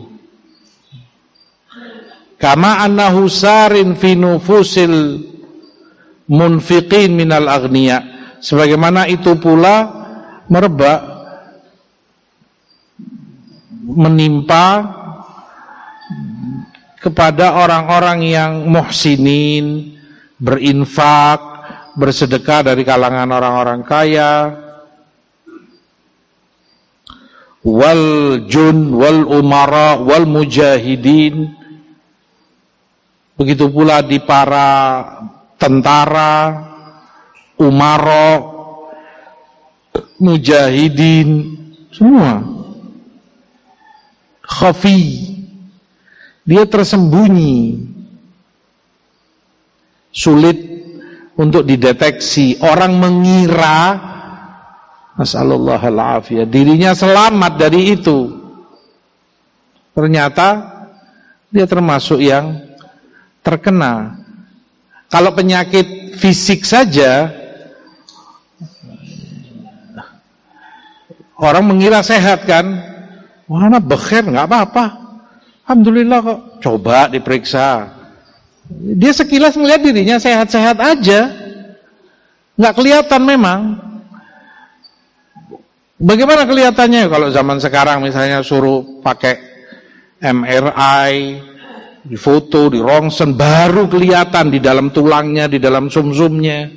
Kama annahu sarin fi nufusil munfiqin minal aghniya, sebagaimana itu pula merebak, menimpa kepada orang-orang yang muhsinin, berinfak, bersedekah dari kalangan orang-orang kaya, wal jun wal umara wal mujahidin, begitu pula di para tentara, umara, mujahidin, semua khafi, dia tersembunyi. sulit untuk dideteksi. Orang mengira, nasallallahu alaihi, dirinya selamat dari itu. Ternyata dia termasuk yang terkena. Kalau penyakit fisik saja, orang mengira sehat kan? Wah, anak bekher, nggak apa-apa. Alhamdulillah kok. Coba diperiksa. Dia sekilas melihat dirinya sehat-sehat aja, nggak kelihatan memang. Bagaimana kelihatannya kalau zaman sekarang misalnya suruh pakai MRI, difoto, di rongsen, baru kelihatan di dalam tulangnya, di dalam sumsumnya.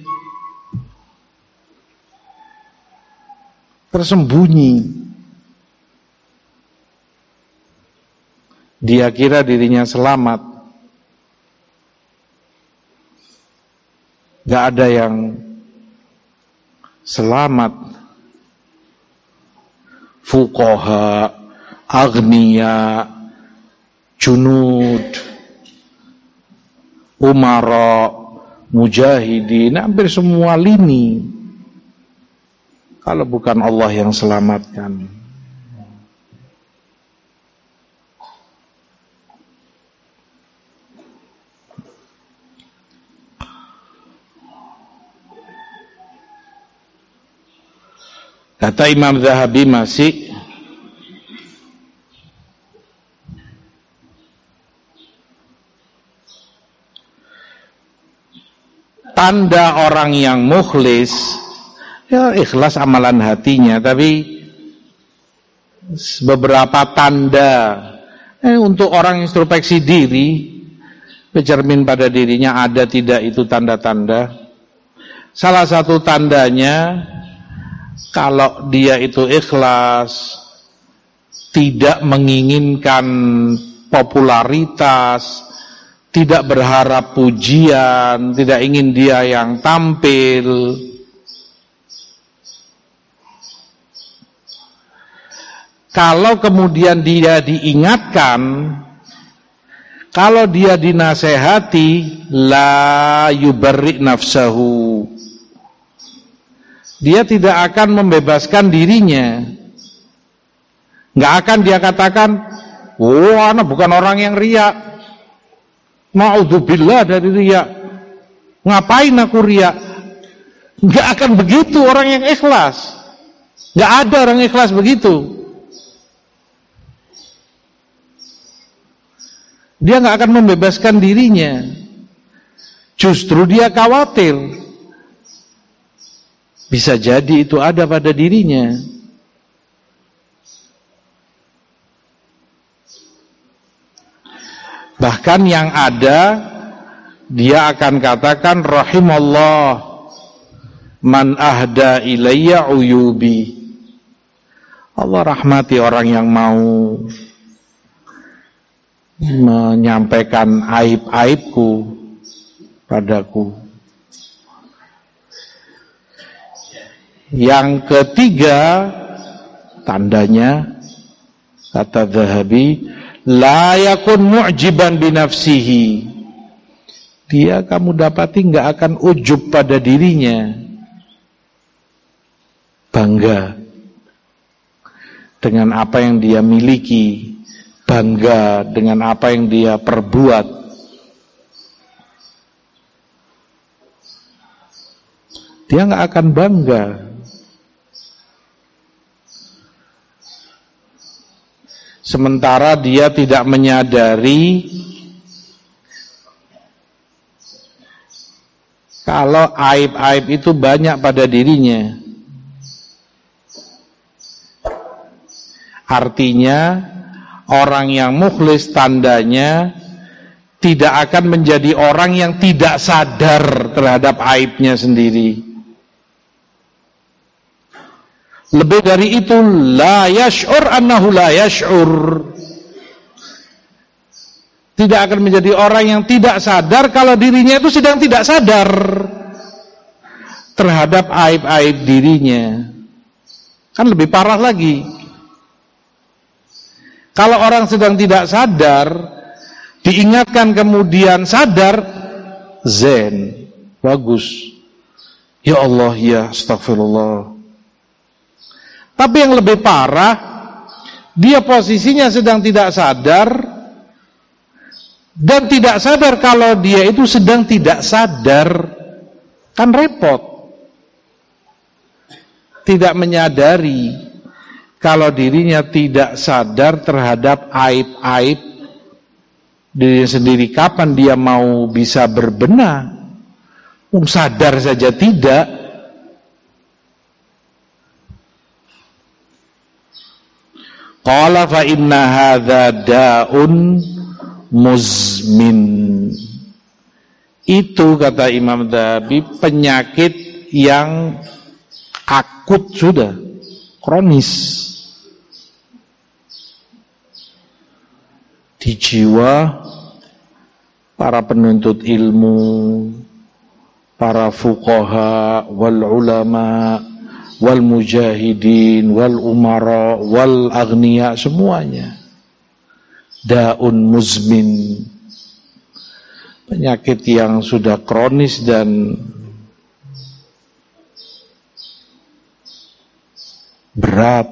Tersembunyi. Dia kira dirinya selamat. Gak ada yang selamat. Fuqaha, agniya, junud, umara, mujahidin, hampir semua lini. Kalau bukan Allah yang selamatkan. Kata Imam Zahabi masih, tanda orang yang mukhlis, ya ikhlas amalan hatinya, tapi beberapa tanda untuk orang introspeksi diri, bercermin pada dirinya ada tidak itu tanda-tanda. Salah satu tandanya, kalau dia itu ikhlas, tidak menginginkan popularitas, tidak berharap pujian, tidak ingin dia yang tampil. Kalau kemudian dia diingatkan, kalau dia dinasehati, la yubarri nafsahu, dia tidak akan membebaskan dirinya. Nggak akan dia katakan, oh anak bukan orang yang riya, ma'udzubillah dari riya, ngapain aku riya. Nggak akan begitu orang yang ikhlas. Nggak ada orang ikhlas begitu. Dia nggak akan membebaskan dirinya. Justru dia khawatir. Bisa jadi itu ada pada dirinya. Bahkan yang ada, dia akan katakan, rahimallah man ahda ilayya uyubi. Allah rahmati orang yang mau menyampaikan aib-aibku padaku. Yang ketiga tandanya, kata Zahabi, la yakun mu'jiban binafsihi. Dia kamu dapati nggak akan ujub pada dirinya, bangga dengan apa yang dia miliki, bangga dengan apa yang dia perbuat. Dia nggak akan bangga. Sementara dia tidak menyadari kalau aib-aib itu banyak pada dirinya. Artinya orang yang mukhlis tandanya tidak akan menjadi orang yang tidak sadar terhadap aibnya sendiri. Lebih dari itu, la yash'ur annahu la yash'ur. Tidak akan menjadi orang yang tidak sadar kalau dirinya itu sedang tidak sadar terhadap aib-aib dirinya. Kan lebih parah lagi. Kalau orang sedang tidak sadar, diingatkan kemudian sadar, zen, bagus. Ya Allah, ya astagfirullah. Tapi yang lebih parah, dia posisinya sedang tidak sadar, dan tidak sadar kalau dia itu sedang tidak sadar. Kan repot. Tidak menyadari kalau dirinya tidak sadar terhadap aib-aib dirinya sendiri. Kapan dia mau bisa berbenah? Sadar saja tidak. Qala fa inna hadza da'un muzmin. Itu kata Imam Dzahabi penyakit yang akut sudah, kronis di jiwa para penuntut ilmu, para fuqaha wal ulama wal mujahidin wal umara wal aghniya, semuanya daun muzmin, penyakit yang sudah kronis dan berat.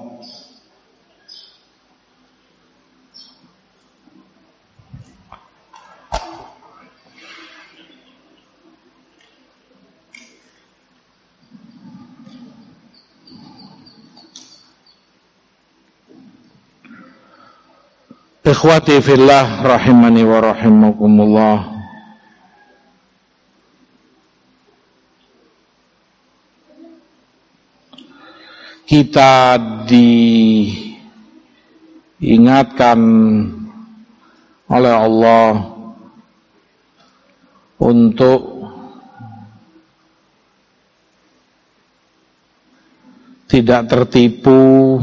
Ikhwati fillah rahimani wa rahimakumullah. Kita diingatkan oleh Allah untuk tidak tertipu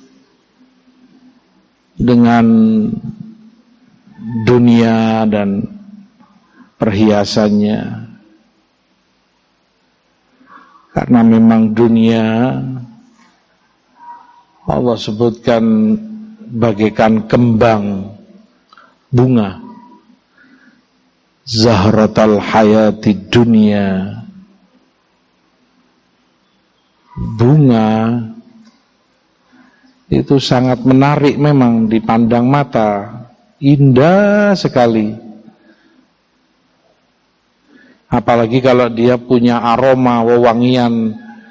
dengan dunia dan perhiasannya, karena memang dunia Allah sebutkan bagaikan kembang bunga, zahratal hayati dunia. Bunga itu sangat menarik memang dipandang mata, indah sekali. Apalagi kalau dia punya aroma wewangian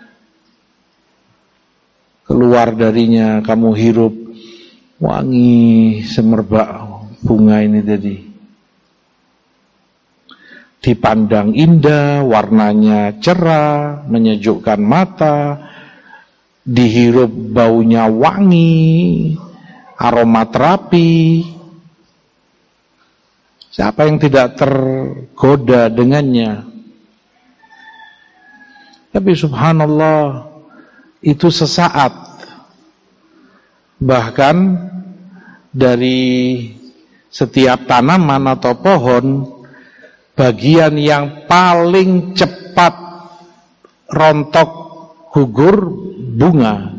keluar darinya, kamu hirup wangi semerbak bunga ini tadi. Dipandang indah, warnanya cerah, menyejukkan mata, dihirup baunya wangi, aroma terapi. Siapa yang tidak tergoda dengannya? Tapi subhanallah, itu sesaat. Bahkan dari setiap tanaman atau pohon, bagian yang paling cepat rontok gugur bunga.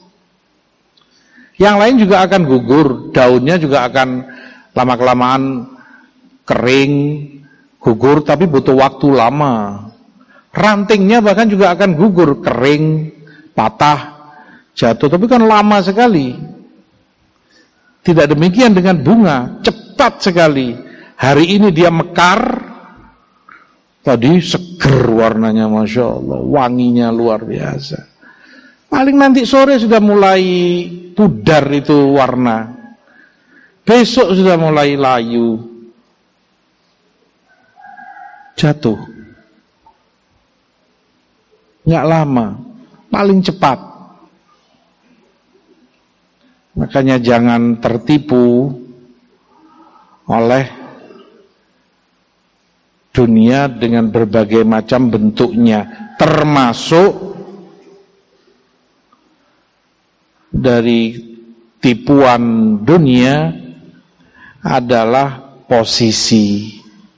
Yang lain juga akan gugur, daunnya juga akan lama-kelamaan kering, gugur, tapi butuh waktu lama. Rantingnya bahkan juga akan gugur, kering, patah, jatuh, tapi kan lama sekali. Tidak demikian dengan bunga, cepat sekali. Hari ini dia mekar, tadi seger warnanya, Masya Allah, wanginya luar biasa. Paling nanti sore sudah mulai pudar itu warna, besok sudah mulai layu, jatuh. Nggak lama, paling cepat. Makanya jangan tertipu oleh dunia dengan berbagai macam bentuknya, termasuk dari tipuan dunia adalah posisi,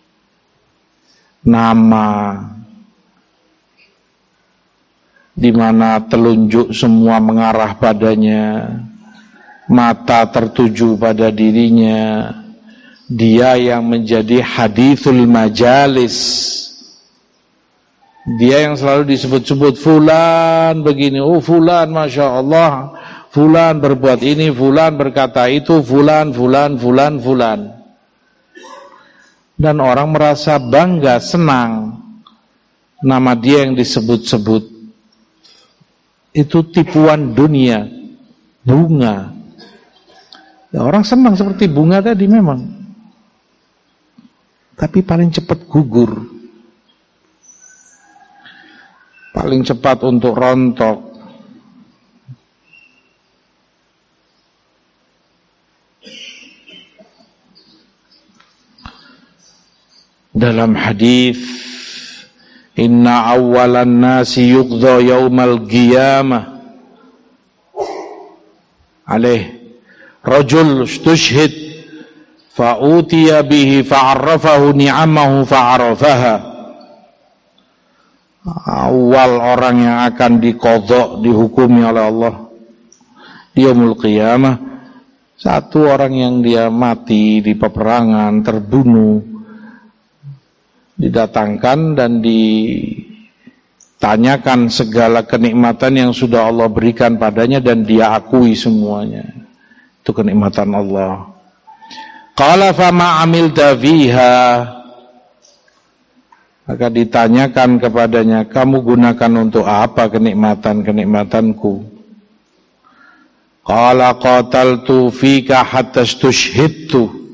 nama, di mana telunjuk semua mengarah padanya, mata tertuju pada dirinya, Dia yang menjadi hadithul majalis, dia yang selalu disebut-sebut fulan begini, oh fulan Masya Allah, fulan berbuat ini, fulan berkata itu, fulan. Dan orang merasa bangga, senang, nama dia yang disebut-sebut. Itu tipuan dunia, bunga. Ya, orang senang seperti bunga tadi memang, tapi paling cepat gugur, paling cepat untuk rontok. Dalam hadis, inna awwalan nasi yuqdha yaumal qiyamah alaih rajul istushhid fa'utiya bihi fa'arrafahu ni'amahu fa'arafaha. Awal orang yang akan diqadha, dihukumi oleh Allah di yaumul qiyamah, satu orang yang dia mati di peperangan, terbunuh, didatangkan dan ditanyakan segala kenikmatan yang sudah Allah berikan padanya dan dia akui semuanya. Itu kenikmatan Allah. Qala fama amilta fiha, maka ditanyakan kepadanya, kamu gunakan untuk apa kenikmatan-kenikmatanku? Qala qataltu fika hatta istushhidtu,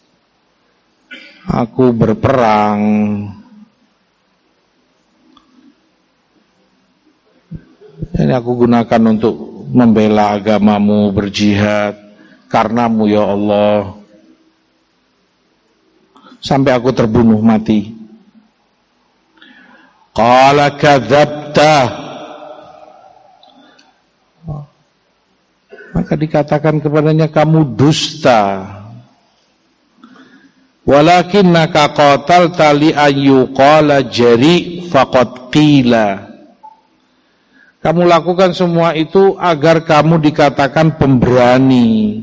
aku berperang ini aku gunakan untuk membela agamamu, berjihad karenamu ya Allah, sampai aku terbunuh mati. Qala kadzabta, maka dikatakan kepadanya, kamu dusta. Walakinnaka qatalta li ayyuqala jari faqad qila, kamu lakukan semua itu agar kamu dikatakan pemberani,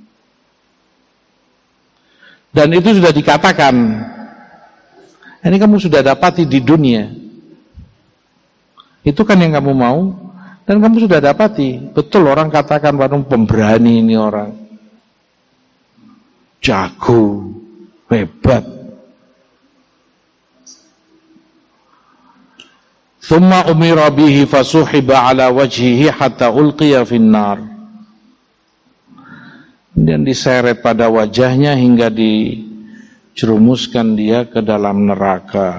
dan itu sudah dikatakan. Ini kamu sudah dapati di dunia, itu kan yang kamu mau, dan kamu sudah dapati. Betul orang katakan, waduh pemberani ini orang, jago, hebat. Thumma umira bihi fasuhiba ala wajhihi hatta ulqiya finnar, dan diseret pada wajahnya hingga dijerumuskan dia ke dalam neraka.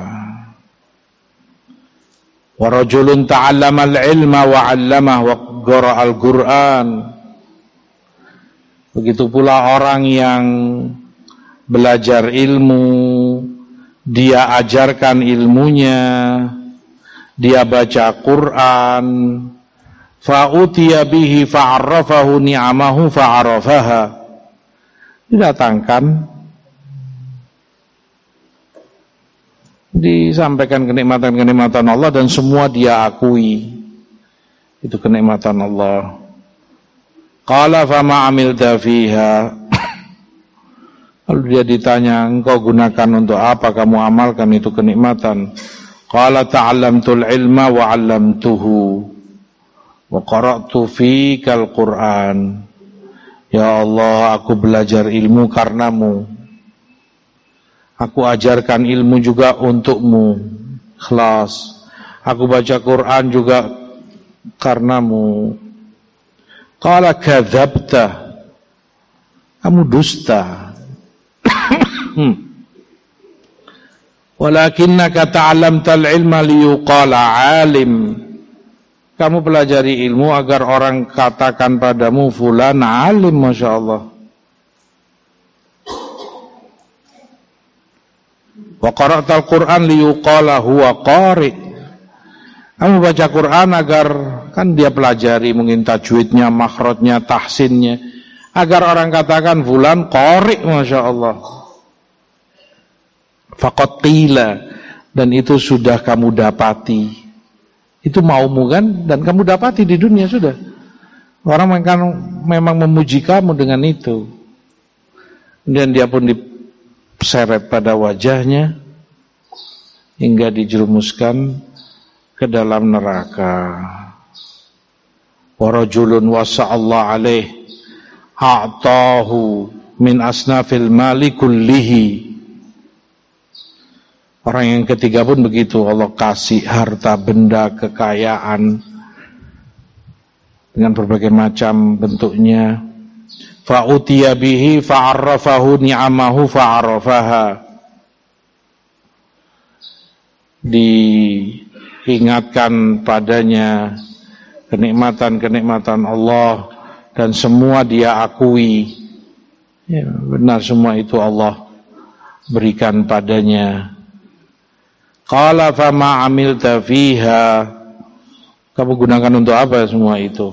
Wa rajulun ta'allama al-ilma wa 'allamah wa qara'a al-Qur'an, begitu pula orang yang belajar ilmu, dia ajarkan ilmunya, dia baca Quran, fa'utiya bihi fa'arrafahu ni'amahu fa'arafaha, didatangkan, disampaikan kenikmatan-kenikmatan Allah dan semua dia akui, itu kenikmatan Allah. Qala fama amilta fiha, lalu dia ditanya, engkau gunakan untuk apa, kamu amalkan itu kenikmatan? Qala ta'allamtul ilma wa 'allamtuhu wa qara'tu fikal Qur'an. Ya Allah, aku belajar ilmu karenamu, aku ajarkan ilmu juga untukmu, ikhlas. Aku baca Quran juga karenamu. Qala kadzabta, kamu dusta. Walakinnaka ta'allamtal ilma liyuqala 'alim, kamu pelajari ilmu agar orang katakan padamu fulan alim, Masya Allah. Wa qara'tal Qur'an liyuqala huwa qari, kamu baca Quran agar, kan dia pelajari mungkin tajwidnya, makhrajnya, tahsinnya, agar orang katakan fulan qari, Masya Allah. Faqad qila, dan itu sudah kamu dapati, itu maumu kan, dan kamu dapati di dunia sudah. Orang memang memuji kamu dengan itu, dan dia pun seret pada wajahnya hingga dijerumuskan ke dalam neraka. Wa rajulun wasa'allahu alaih a'tahu min asnafil mali kullihi. Orang yang ketiga pun begitu, Allah kasih harta benda kekayaan dengan berbagai macam bentuknya. Fa'utiya bihi fa'arrafahu ni'amahu fa'arrafaha. Diingatkan padanya kenikmatan-kenikmatan Allah dan semua dia akui. Ya, benar semua itu Allah berikan padanya. Qala fama amilta fiha. Kamu gunakan untuk apa semua itu?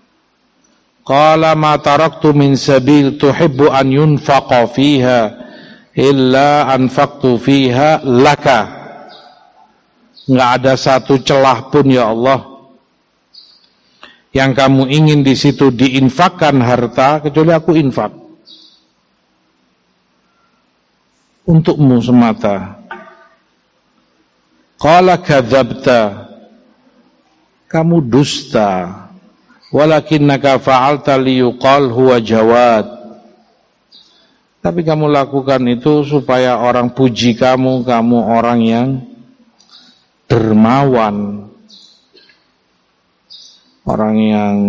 Qala ma taraktu min sabil tuhibbu an yunfaqa fiha illa anfaqtu fiha laka. Enggak ada satu celah pun ya Allah yang kamu ingin di situ diinfakkan harta kecuali aku infak untukmu semata. Qala kadzabta, kamu dusta, walakinnaka fa'alta liyuqal huwa jawad, tapi kamu lakukan itu supaya orang puji kamu orang yang dermawan, orang yang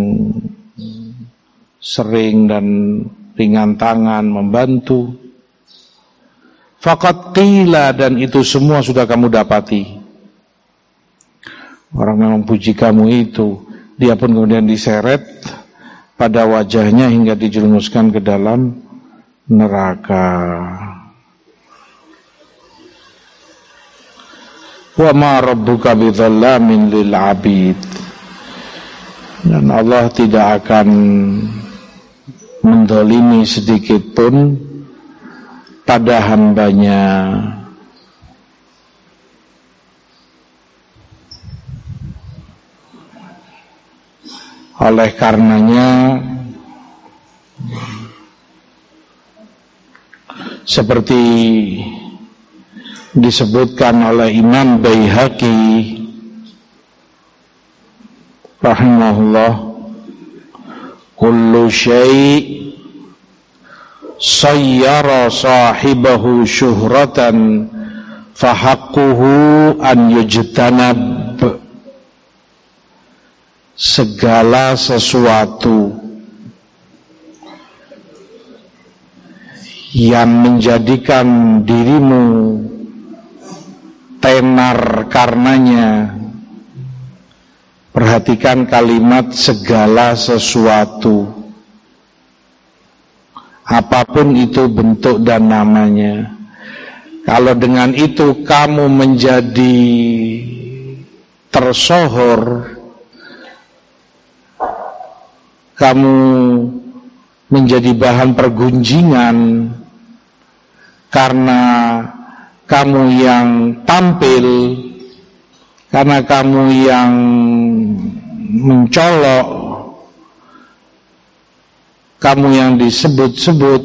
sering dan ringan tangan membantu. Faqad qila, dan itu semua sudah kamu dapati. Orang memang puji kamu itu, dia pun kemudian diseret pada wajahnya hingga dijerumuskan ke dalam neraka. Wa ma rabbuka bidzallamin lil 'abid. Dan Allah tidak akan mendolimi sedikit pun pada hambanya. Oleh karenanya, seperti disebutkan oleh Imam Baihaqi rahimahullah, kullu syai' sayyara sahibahu syuhratan fahaqquhu an yujtanab. Segala sesuatu yang menjadikan dirimu tenar karenanya, perhatikan kalimat segala sesuatu, apapun itu bentuk dan namanya. Kalau dengan itu kamu menjadi tersohor, kamu menjadi bahan pergunjingan karena kamu yang tampil, karena kamu yang mencolok, kamu yang disebut-sebut,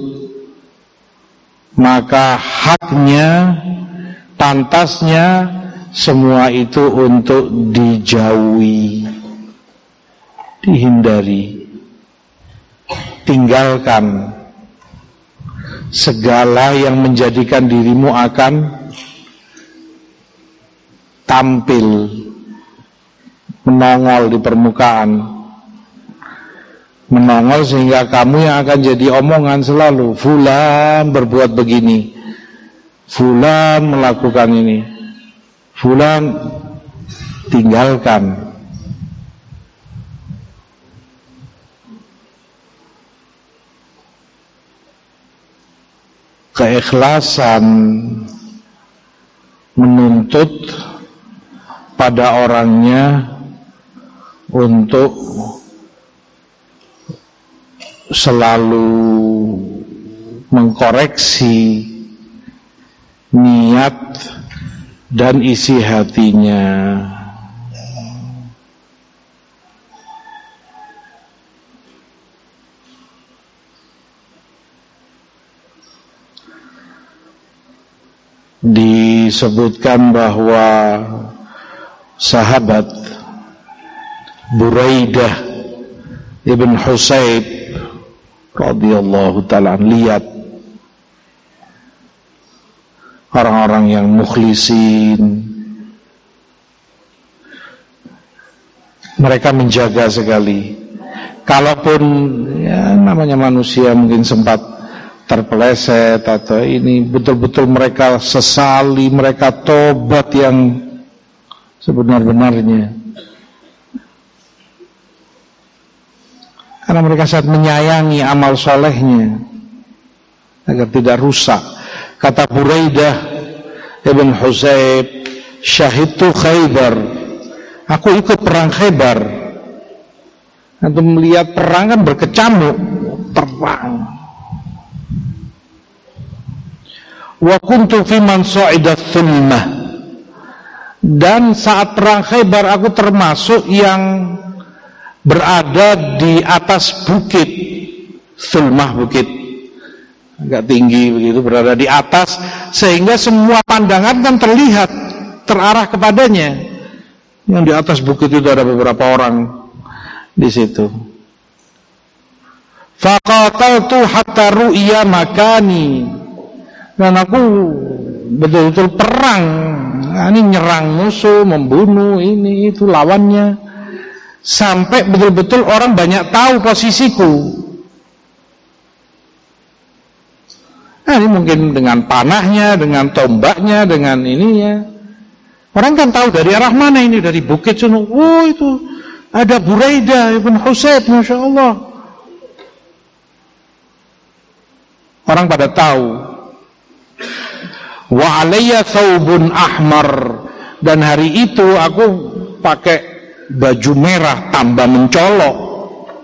maka haknya, pantasnya semua itu untuk dijauhi, dihindari, tinggalkan segala yang menjadikan dirimu akan tampil, menongol di permukaan, menongol sehingga kamu yang akan jadi omongan selalu. Fulan berbuat begini, fulan melakukan ini, fulan tinggalkan. Keikhlasan menuntut pada orangnya untuk selalu mengkoreksi niat dan isi hatinya. disebutkan bahwa sahabat Buraidah ibn Husayb radhiyallahu ta'ala lihat orang-orang yang mukhlisin, mereka menjaga sekali. Kalaupun ya namanya manusia mungkin sempat terpeleset atau ini, betul-betul mereka sesali, mereka tobat yang sebenar-benarnya. Karena mereka sangat menyayangi amal solehnya agar tidak rusak. Kata Buraidah ibn Husayb, syahidtu Khaybar, aku ikut perang Khaybar. Untuk melihat perang kan berkecamuk, perang. Wa kuntu fi man sa'idat thulmah, dan saat perang Khaybar aku termasuk yang berada di atas bukit Thulmah, bukit agak tinggi begitu, berada di atas sehingga semua pandangan kan terlihat terarah kepadanya. Yang di atas bukit itu ada beberapa orang di situ. Faqataltu hatta ru'ya makani, dan aku betul-betul perang, ini nyerang musuh, membunuh ini itu lawannya, sampai betul-betul orang banyak tahu posisiku. Nah, ini mungkin dengan panahnya, dengan tombaknya, dengan ininya. Orang kan tahu dari arah mana ini, dari bukit sana. Oh, itu ada Buraidah ibn Husayb, Masya Allah. Orang pada tahu. Wa alayya thawbun ahmar, dan hari itu aku pakai baju merah tambah mencolok.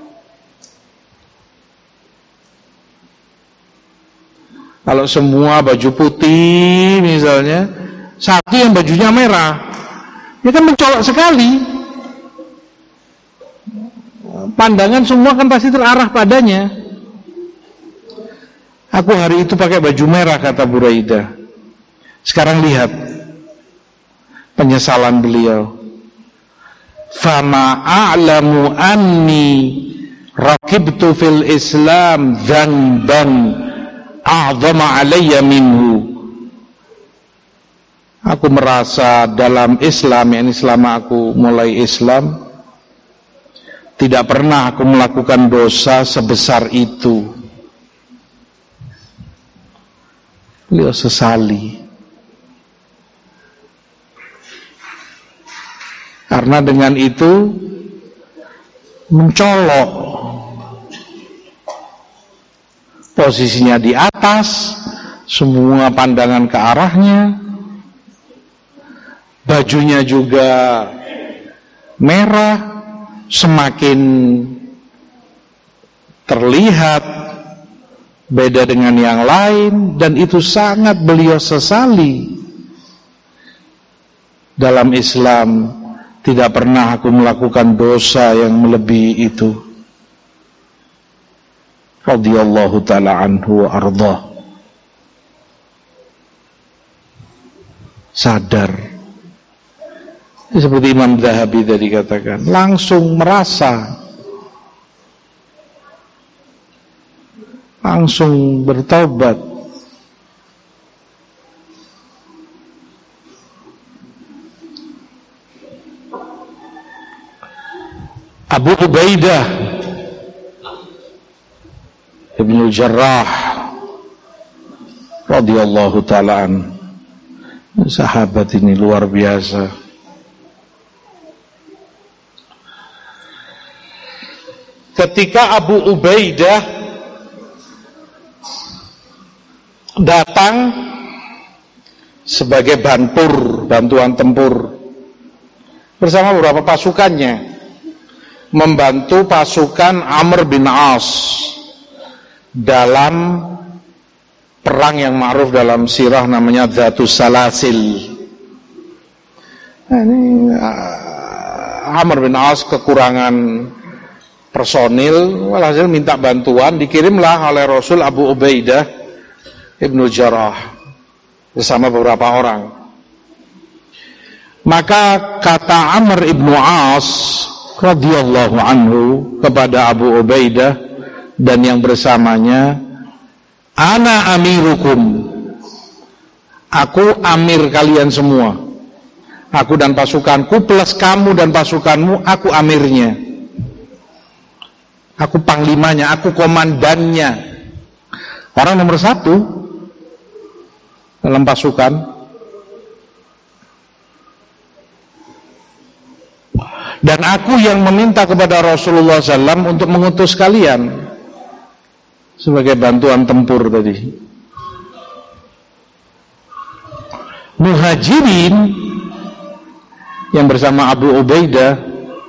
Kalau semua baju putih misalnya, satu yang bajunya merah, dia kan mencolok sekali. Pandangan semua kan pasti terarah padanya. Aku hari itu pakai baju merah, kata Buraidah. Sekarang lihat penyesalan beliau. Fama a'lamu anni rakibtu fil Islam dzanban a'zama alayya minhu. Aku merasa dalam Islam, yakni selama aku mulai Islam, tidak pernah aku melakukan dosa sebesar itu. Beliau sesali karena dengan itu mencolok, posisinya di atas, semua pandangan ke arahnya, bajunya juga merah, semakin terlihat beda dengan yang lain, dan itu sangat beliau sesali. Dalam Islam tidak pernah aku melakukan dosa yang melebihi itu. Radhiyallahu ta'ala anhu wa ardhah. Sadar. Seperti Imam Zahabi tadi katakan, langsung merasa, langsung bertobat. Abu Ubaidah Ibnu Jarrah radhiyallahu ta'ala an, sahabat ini luar biasa. Ketika Abu Ubaidah datang sebagai bantuan tempur bersama beberapa pasukannya, membantu pasukan Amr bin As dalam perang yang ma'ruf dalam sirah namanya Dzatus Salasil. Nah, ini Amr bin As kekurangan personil, walhasil minta bantuan, dikirimlah oleh Rasul Abu Ubaidah Ibnu Jarrah. bersama beberapa orang. Maka kata Amr ibnu As radhiyallahu anhu kepada Abu Ubaidah dan yang bersamanya, ana amirukum, aku amir kalian semua, aku dan pasukanku plus kamu dan pasukanmu, aku amirnya, aku panglimanya, aku komandannya, orang nomor satu dalam pasukan. Dan aku yang meminta kepada Rasulullah SAW untuk mengutus kalian sebagai bantuan tempur tadi. Muhajirin yang bersama Abu Ubaidah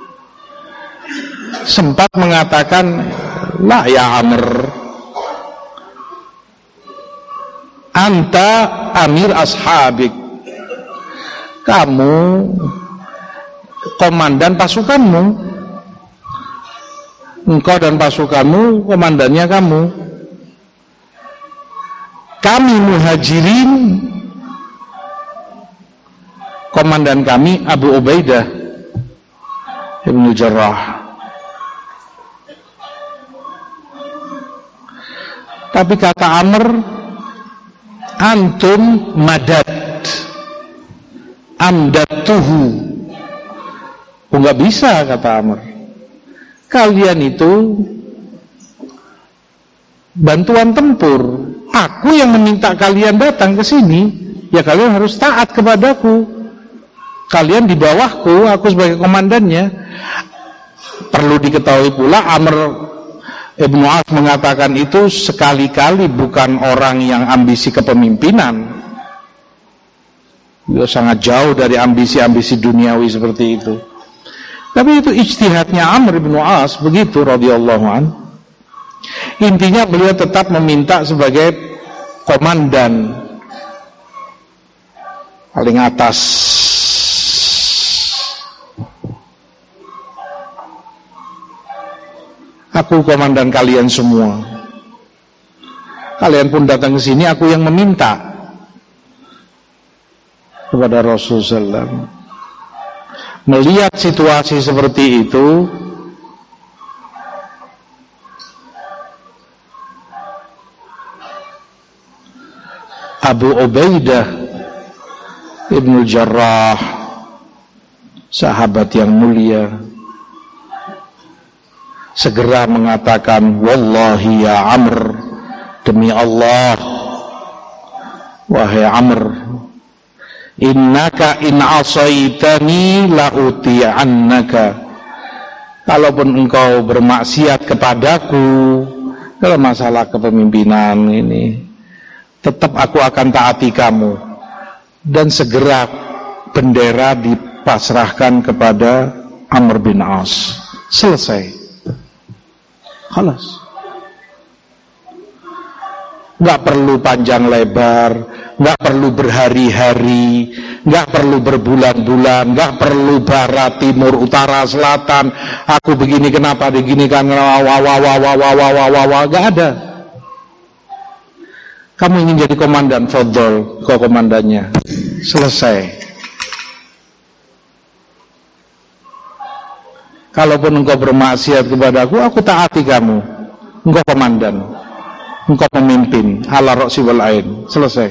sempat mengatakan, la ya Amr, anta amir ashabik, kamu komandan pasukanmu, engkau dan pasukanmu komandannya kamu. Kami Muhajirin, komandan kami Abu Ubaidah Ibnu Jarrah. Tapi kata Amr, antum madad amdatuhu. Enggak bisa, kata Amr, kalian itu bantuan tempur, aku yang meminta kalian datang ke sini, ya kalian harus taat kepadaku, kalian di bawahku, aku sebagai komandannya. Perlu diketahui pula, Amr ibnu As mengatakan itu sekali-kali bukan orang yang ambisi kepemimpinan. Dia sangat jauh dari ambisi-ambisi duniawi seperti itu. Tapi itu ijtihadnya Amr bin As begitu radhiyallahu an. Intinya beliau tetap meminta sebagai komandan paling atas. Aku komandan kalian semua. Kalian pun datang ke sini, aku yang meminta kepada Rasulullah SAW. Melihat situasi seperti itu, Abu Ubaidah Ibnu Jarrah, sahabat yang mulia, segera mengatakan, wallahi ya Amr, demi Allah wahai Amr, innaka in asaitani la uti'annaka, kalaupun engkau bermaksiat kepadaku dalam masalah kepemimpinan ini, tetap aku akan taati kamu. Dan segera bendera dipasrahkan kepada Amr bin As. Selesai. Khalas. Nggak perlu panjang lebar, nggak perlu berhari-hari, nggak perlu berbulan-bulan, nggak perlu barat, timur, utara, selatan. Aku begini kenapa begini kan? Nggak ada. Kamu ingin jadi komandan, fadhol, kau komandannya. Selesai. Kalaupun engkau bermaksiat kepadaku, aku taati kamu. Engkau komandan, engkau pemimpin, ala ra'si wal ain. Selesai.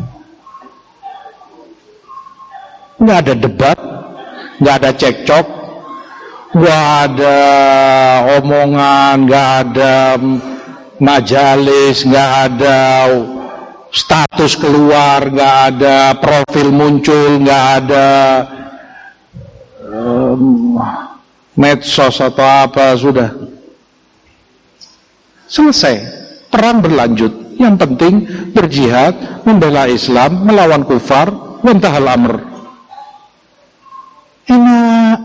Nggak ada debat, nggak ada cekcok, nggak ada omongan, nggak ada majalis, nggak ada status keluar, nggak ada profil muncul, nggak ada medsos atau apa, sudah selesai. Perang berlanjut, yang penting berjihad, membela Islam, melawan kufar, wantahal amr. Enak.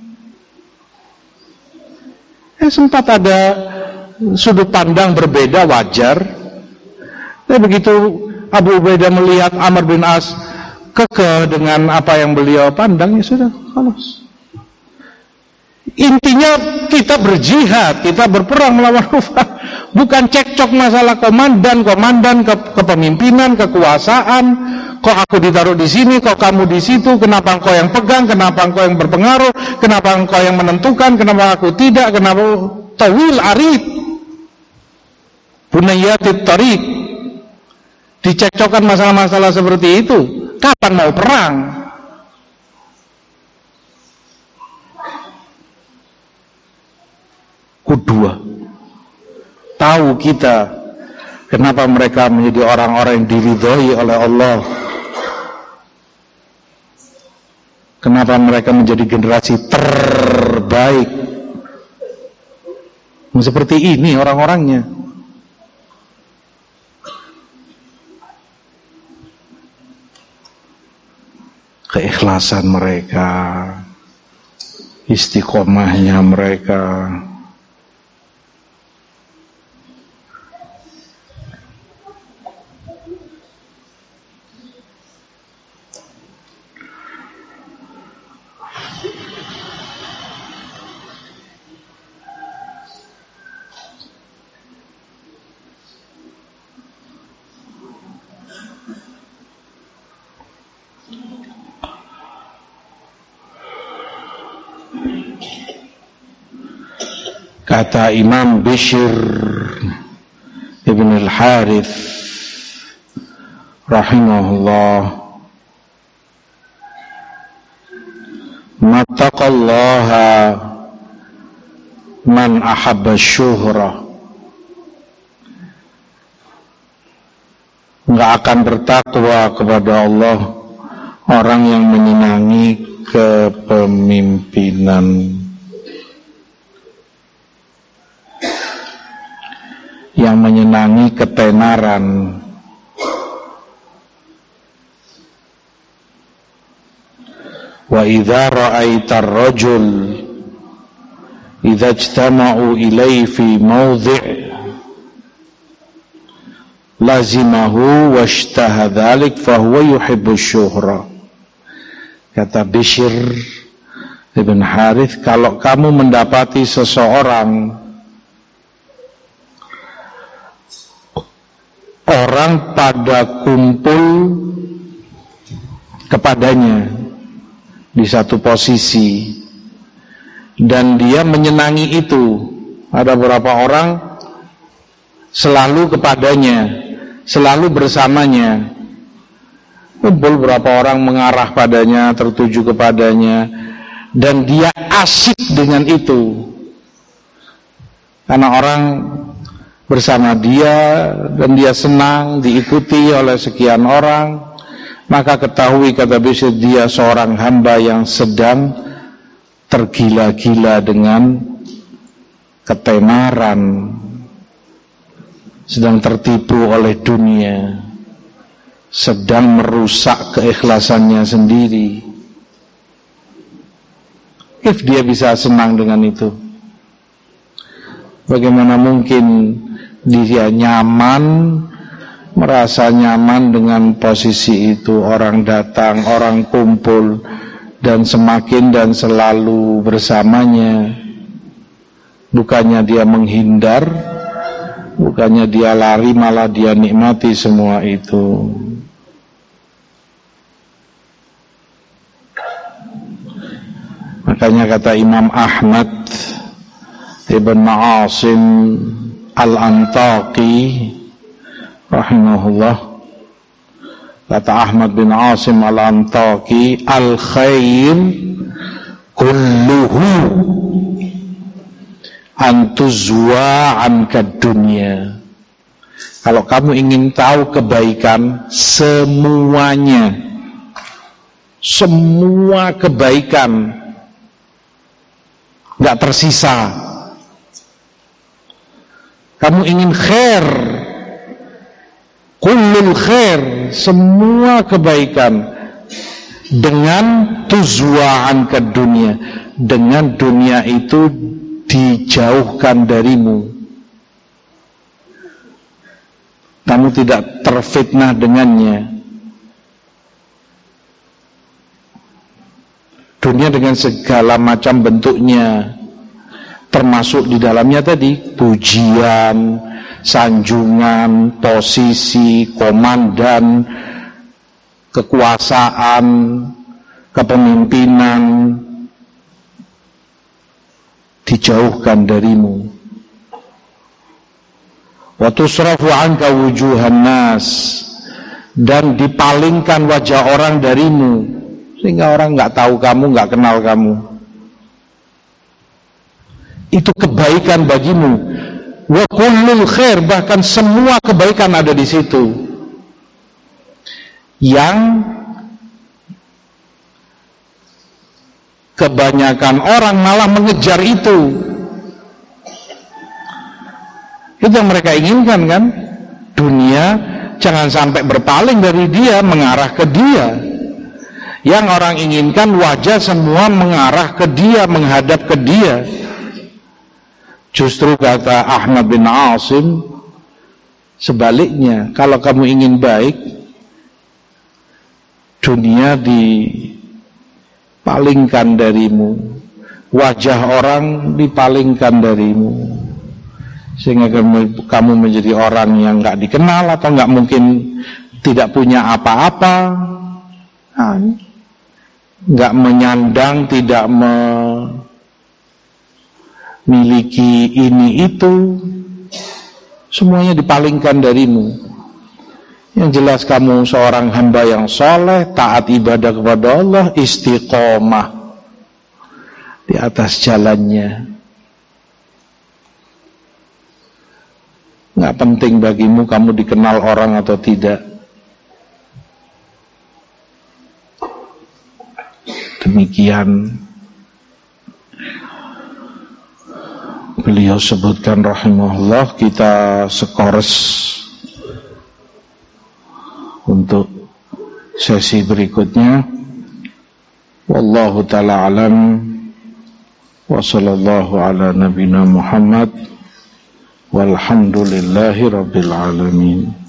Sempat ada sudut pandang berbeda, wajar. Tapi begitu Abu Ubaidah melihat Amr bin As kekeh dengan apa yang beliau pandang, ya sudah, khalas. Intinya kita berjihad, kita berperang melawan kufar, bukan cekcok masalah komandan, kepemimpinan, kekuasaan, kok aku ditaruh di sini, kok kamu di situ, kenapa engkau yang pegang, kenapa engkau yang berpengaruh, kenapa engkau yang menentukan, kenapa aku tidak, kenapa tawil arid bunayyatit tariq. Dicekcokkan masalah-masalah seperti itu. Kapan mau perang? Kedua, tahu kita kenapa mereka menjadi orang-orang yang diridhoi oleh Allah, kenapa mereka menjadi generasi terbaik. Seperti ini orang-orangnya. Keikhlasan mereka, istiqomahnya mereka. Kata Imam Bishr ibn al-Harith rahimahullah, mattaqallaha man ahabba syuhrah. Enggak akan bertakwa kepada Allah orang yang menyenangi kepemimpinan, yang menyenangi ketenaran. Wa idza ra'aita ar-rajul idza ijtama'u ilayhi fi mawdhi' lazimahu washtaha dhalik fa huwa yuhibbu syuhra. Kata Bishr ibn Harith, kalau kamu mendapati seseorang, orang pada kumpul kepadanya di satu posisi dan dia menyenangi itu, ada beberapa orang selalu kepadanya, selalu bersamanya, kumpul beberapa orang mengarah padanya, tertuju kepadanya, dan dia asyik dengan itu karena orang bersama dia dan dia senang diikuti oleh sekian orang, maka ketahui, kata Bishr, dia seorang hamba yang sedang tergila-gila dengan ketenaran, sedang tertipu oleh dunia, sedang merusak keikhlasannya sendiri. If dia bisa senang dengan itu, bagaimana mungkin dia nyaman, merasa nyaman dengan posisi itu? Orang datang, orang kumpul, dan semakin dan selalu bersamanya. Bukannya dia menghindar, bukannya dia lari, malah dia nikmati semua itu. Makanya kata Imam Ahmad ibn Asim Al-Antaqi rahimahullah, kata Ahmad bin Asim Al-Antaqi, al-khair kulluhu antuzwa anka dunya. Kalau kamu ingin tahu kebaikan, semuanya, semua kebaikan, enggak tersisa. Kamu ingin khair, kullul khair, semua kebaikan, dengan tuzwa'an ke dunia, dengan dunia itu dijauhkan darimu. Kamu tidak terfitnah dengannya. Dunia dengan segala macam bentuknya, termasuk di dalamnya tadi pujian, sanjungan, posisi, komandan, kekuasaan, kepemimpinan dijauhkan darimu. Wa tusrafu anka wujuhan nas, dan dipalingkan wajah orang darimu, sehingga orang nggak tahu kamu, nggak kenal kamu. Itu kebaikan bagimu. Wa kullul khair, bahkan semua kebaikan ada di situ. Yang kebanyakan orang malah mengejar itu. Itu yang mereka inginkan kan? Dunia jangan sampai berpaling dari dia, mengarah ke dia. Yang orang inginkan wajah semua mengarah ke dia, menghadap ke dia. Justru kata Ahmad bin Asim, sebaliknya, kalau kamu ingin baik, dunia dipalingkan darimu, wajah orang dipalingkan darimu, sehingga kamu menjadi orang yang nggak dikenal atau nggak mungkin tidak punya apa-apa, nggak menyandang, tidak memiliki ini itu, semuanya dipalingkan darimu. Yang jelas kamu seorang hamba yang soleh, taat ibadah kepada Allah, istiqomah di atas jalannya. Nggak penting bagimu kamu dikenal orang atau tidak. Demikian beliau sebutkan rahimahullah. Kita skores untuk sesi berikutnya. Wallahu ta'ala alam, wa sallallahu ala nabina Muhammad, walhamdulillahi rabbil alamin.